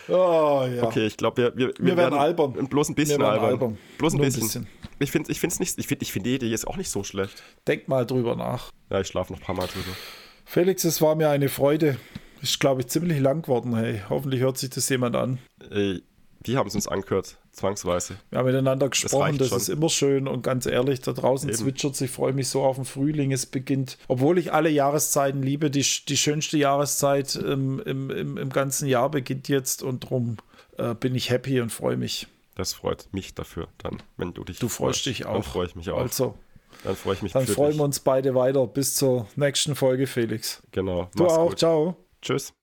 Oh, ja. Okay, ich glaube, wir, wir, wir, wir werden, werden albern. Bloß ein bisschen albern. albern. Bloß ein Nur bisschen. ein bisschen. Ich finde ich find's nicht, ich find, ich find die Idee ist auch nicht so schlecht. Denk mal drüber nach. Ja, ich schlafe noch ein paar Mal drüber. Felix, es war mir eine Freude. Ist, glaube ich, ziemlich lang geworden. Hey, hoffentlich hört sich das jemand an. Ey, die haben es uns angehört, zwangsweise. Wir haben miteinander gesprochen, das, das ist immer schön und ganz ehrlich, da draußen Eben. zwitschert es, ich freue mich so auf den Frühling, es beginnt, obwohl ich alle Jahreszeiten liebe, die, die schönste Jahreszeit im, im, im, im ganzen Jahr beginnt jetzt und darum äh, bin ich happy und freue mich. Das freut mich dafür dann, wenn du dich Du freust dich auch. Dann freue ich mich auch. Also, dann freue ich mich Dann freuen dich. wir uns beide weiter. Bis zur nächsten Folge, Felix. Genau. Du auch. Gut. Ciao. Tschüss.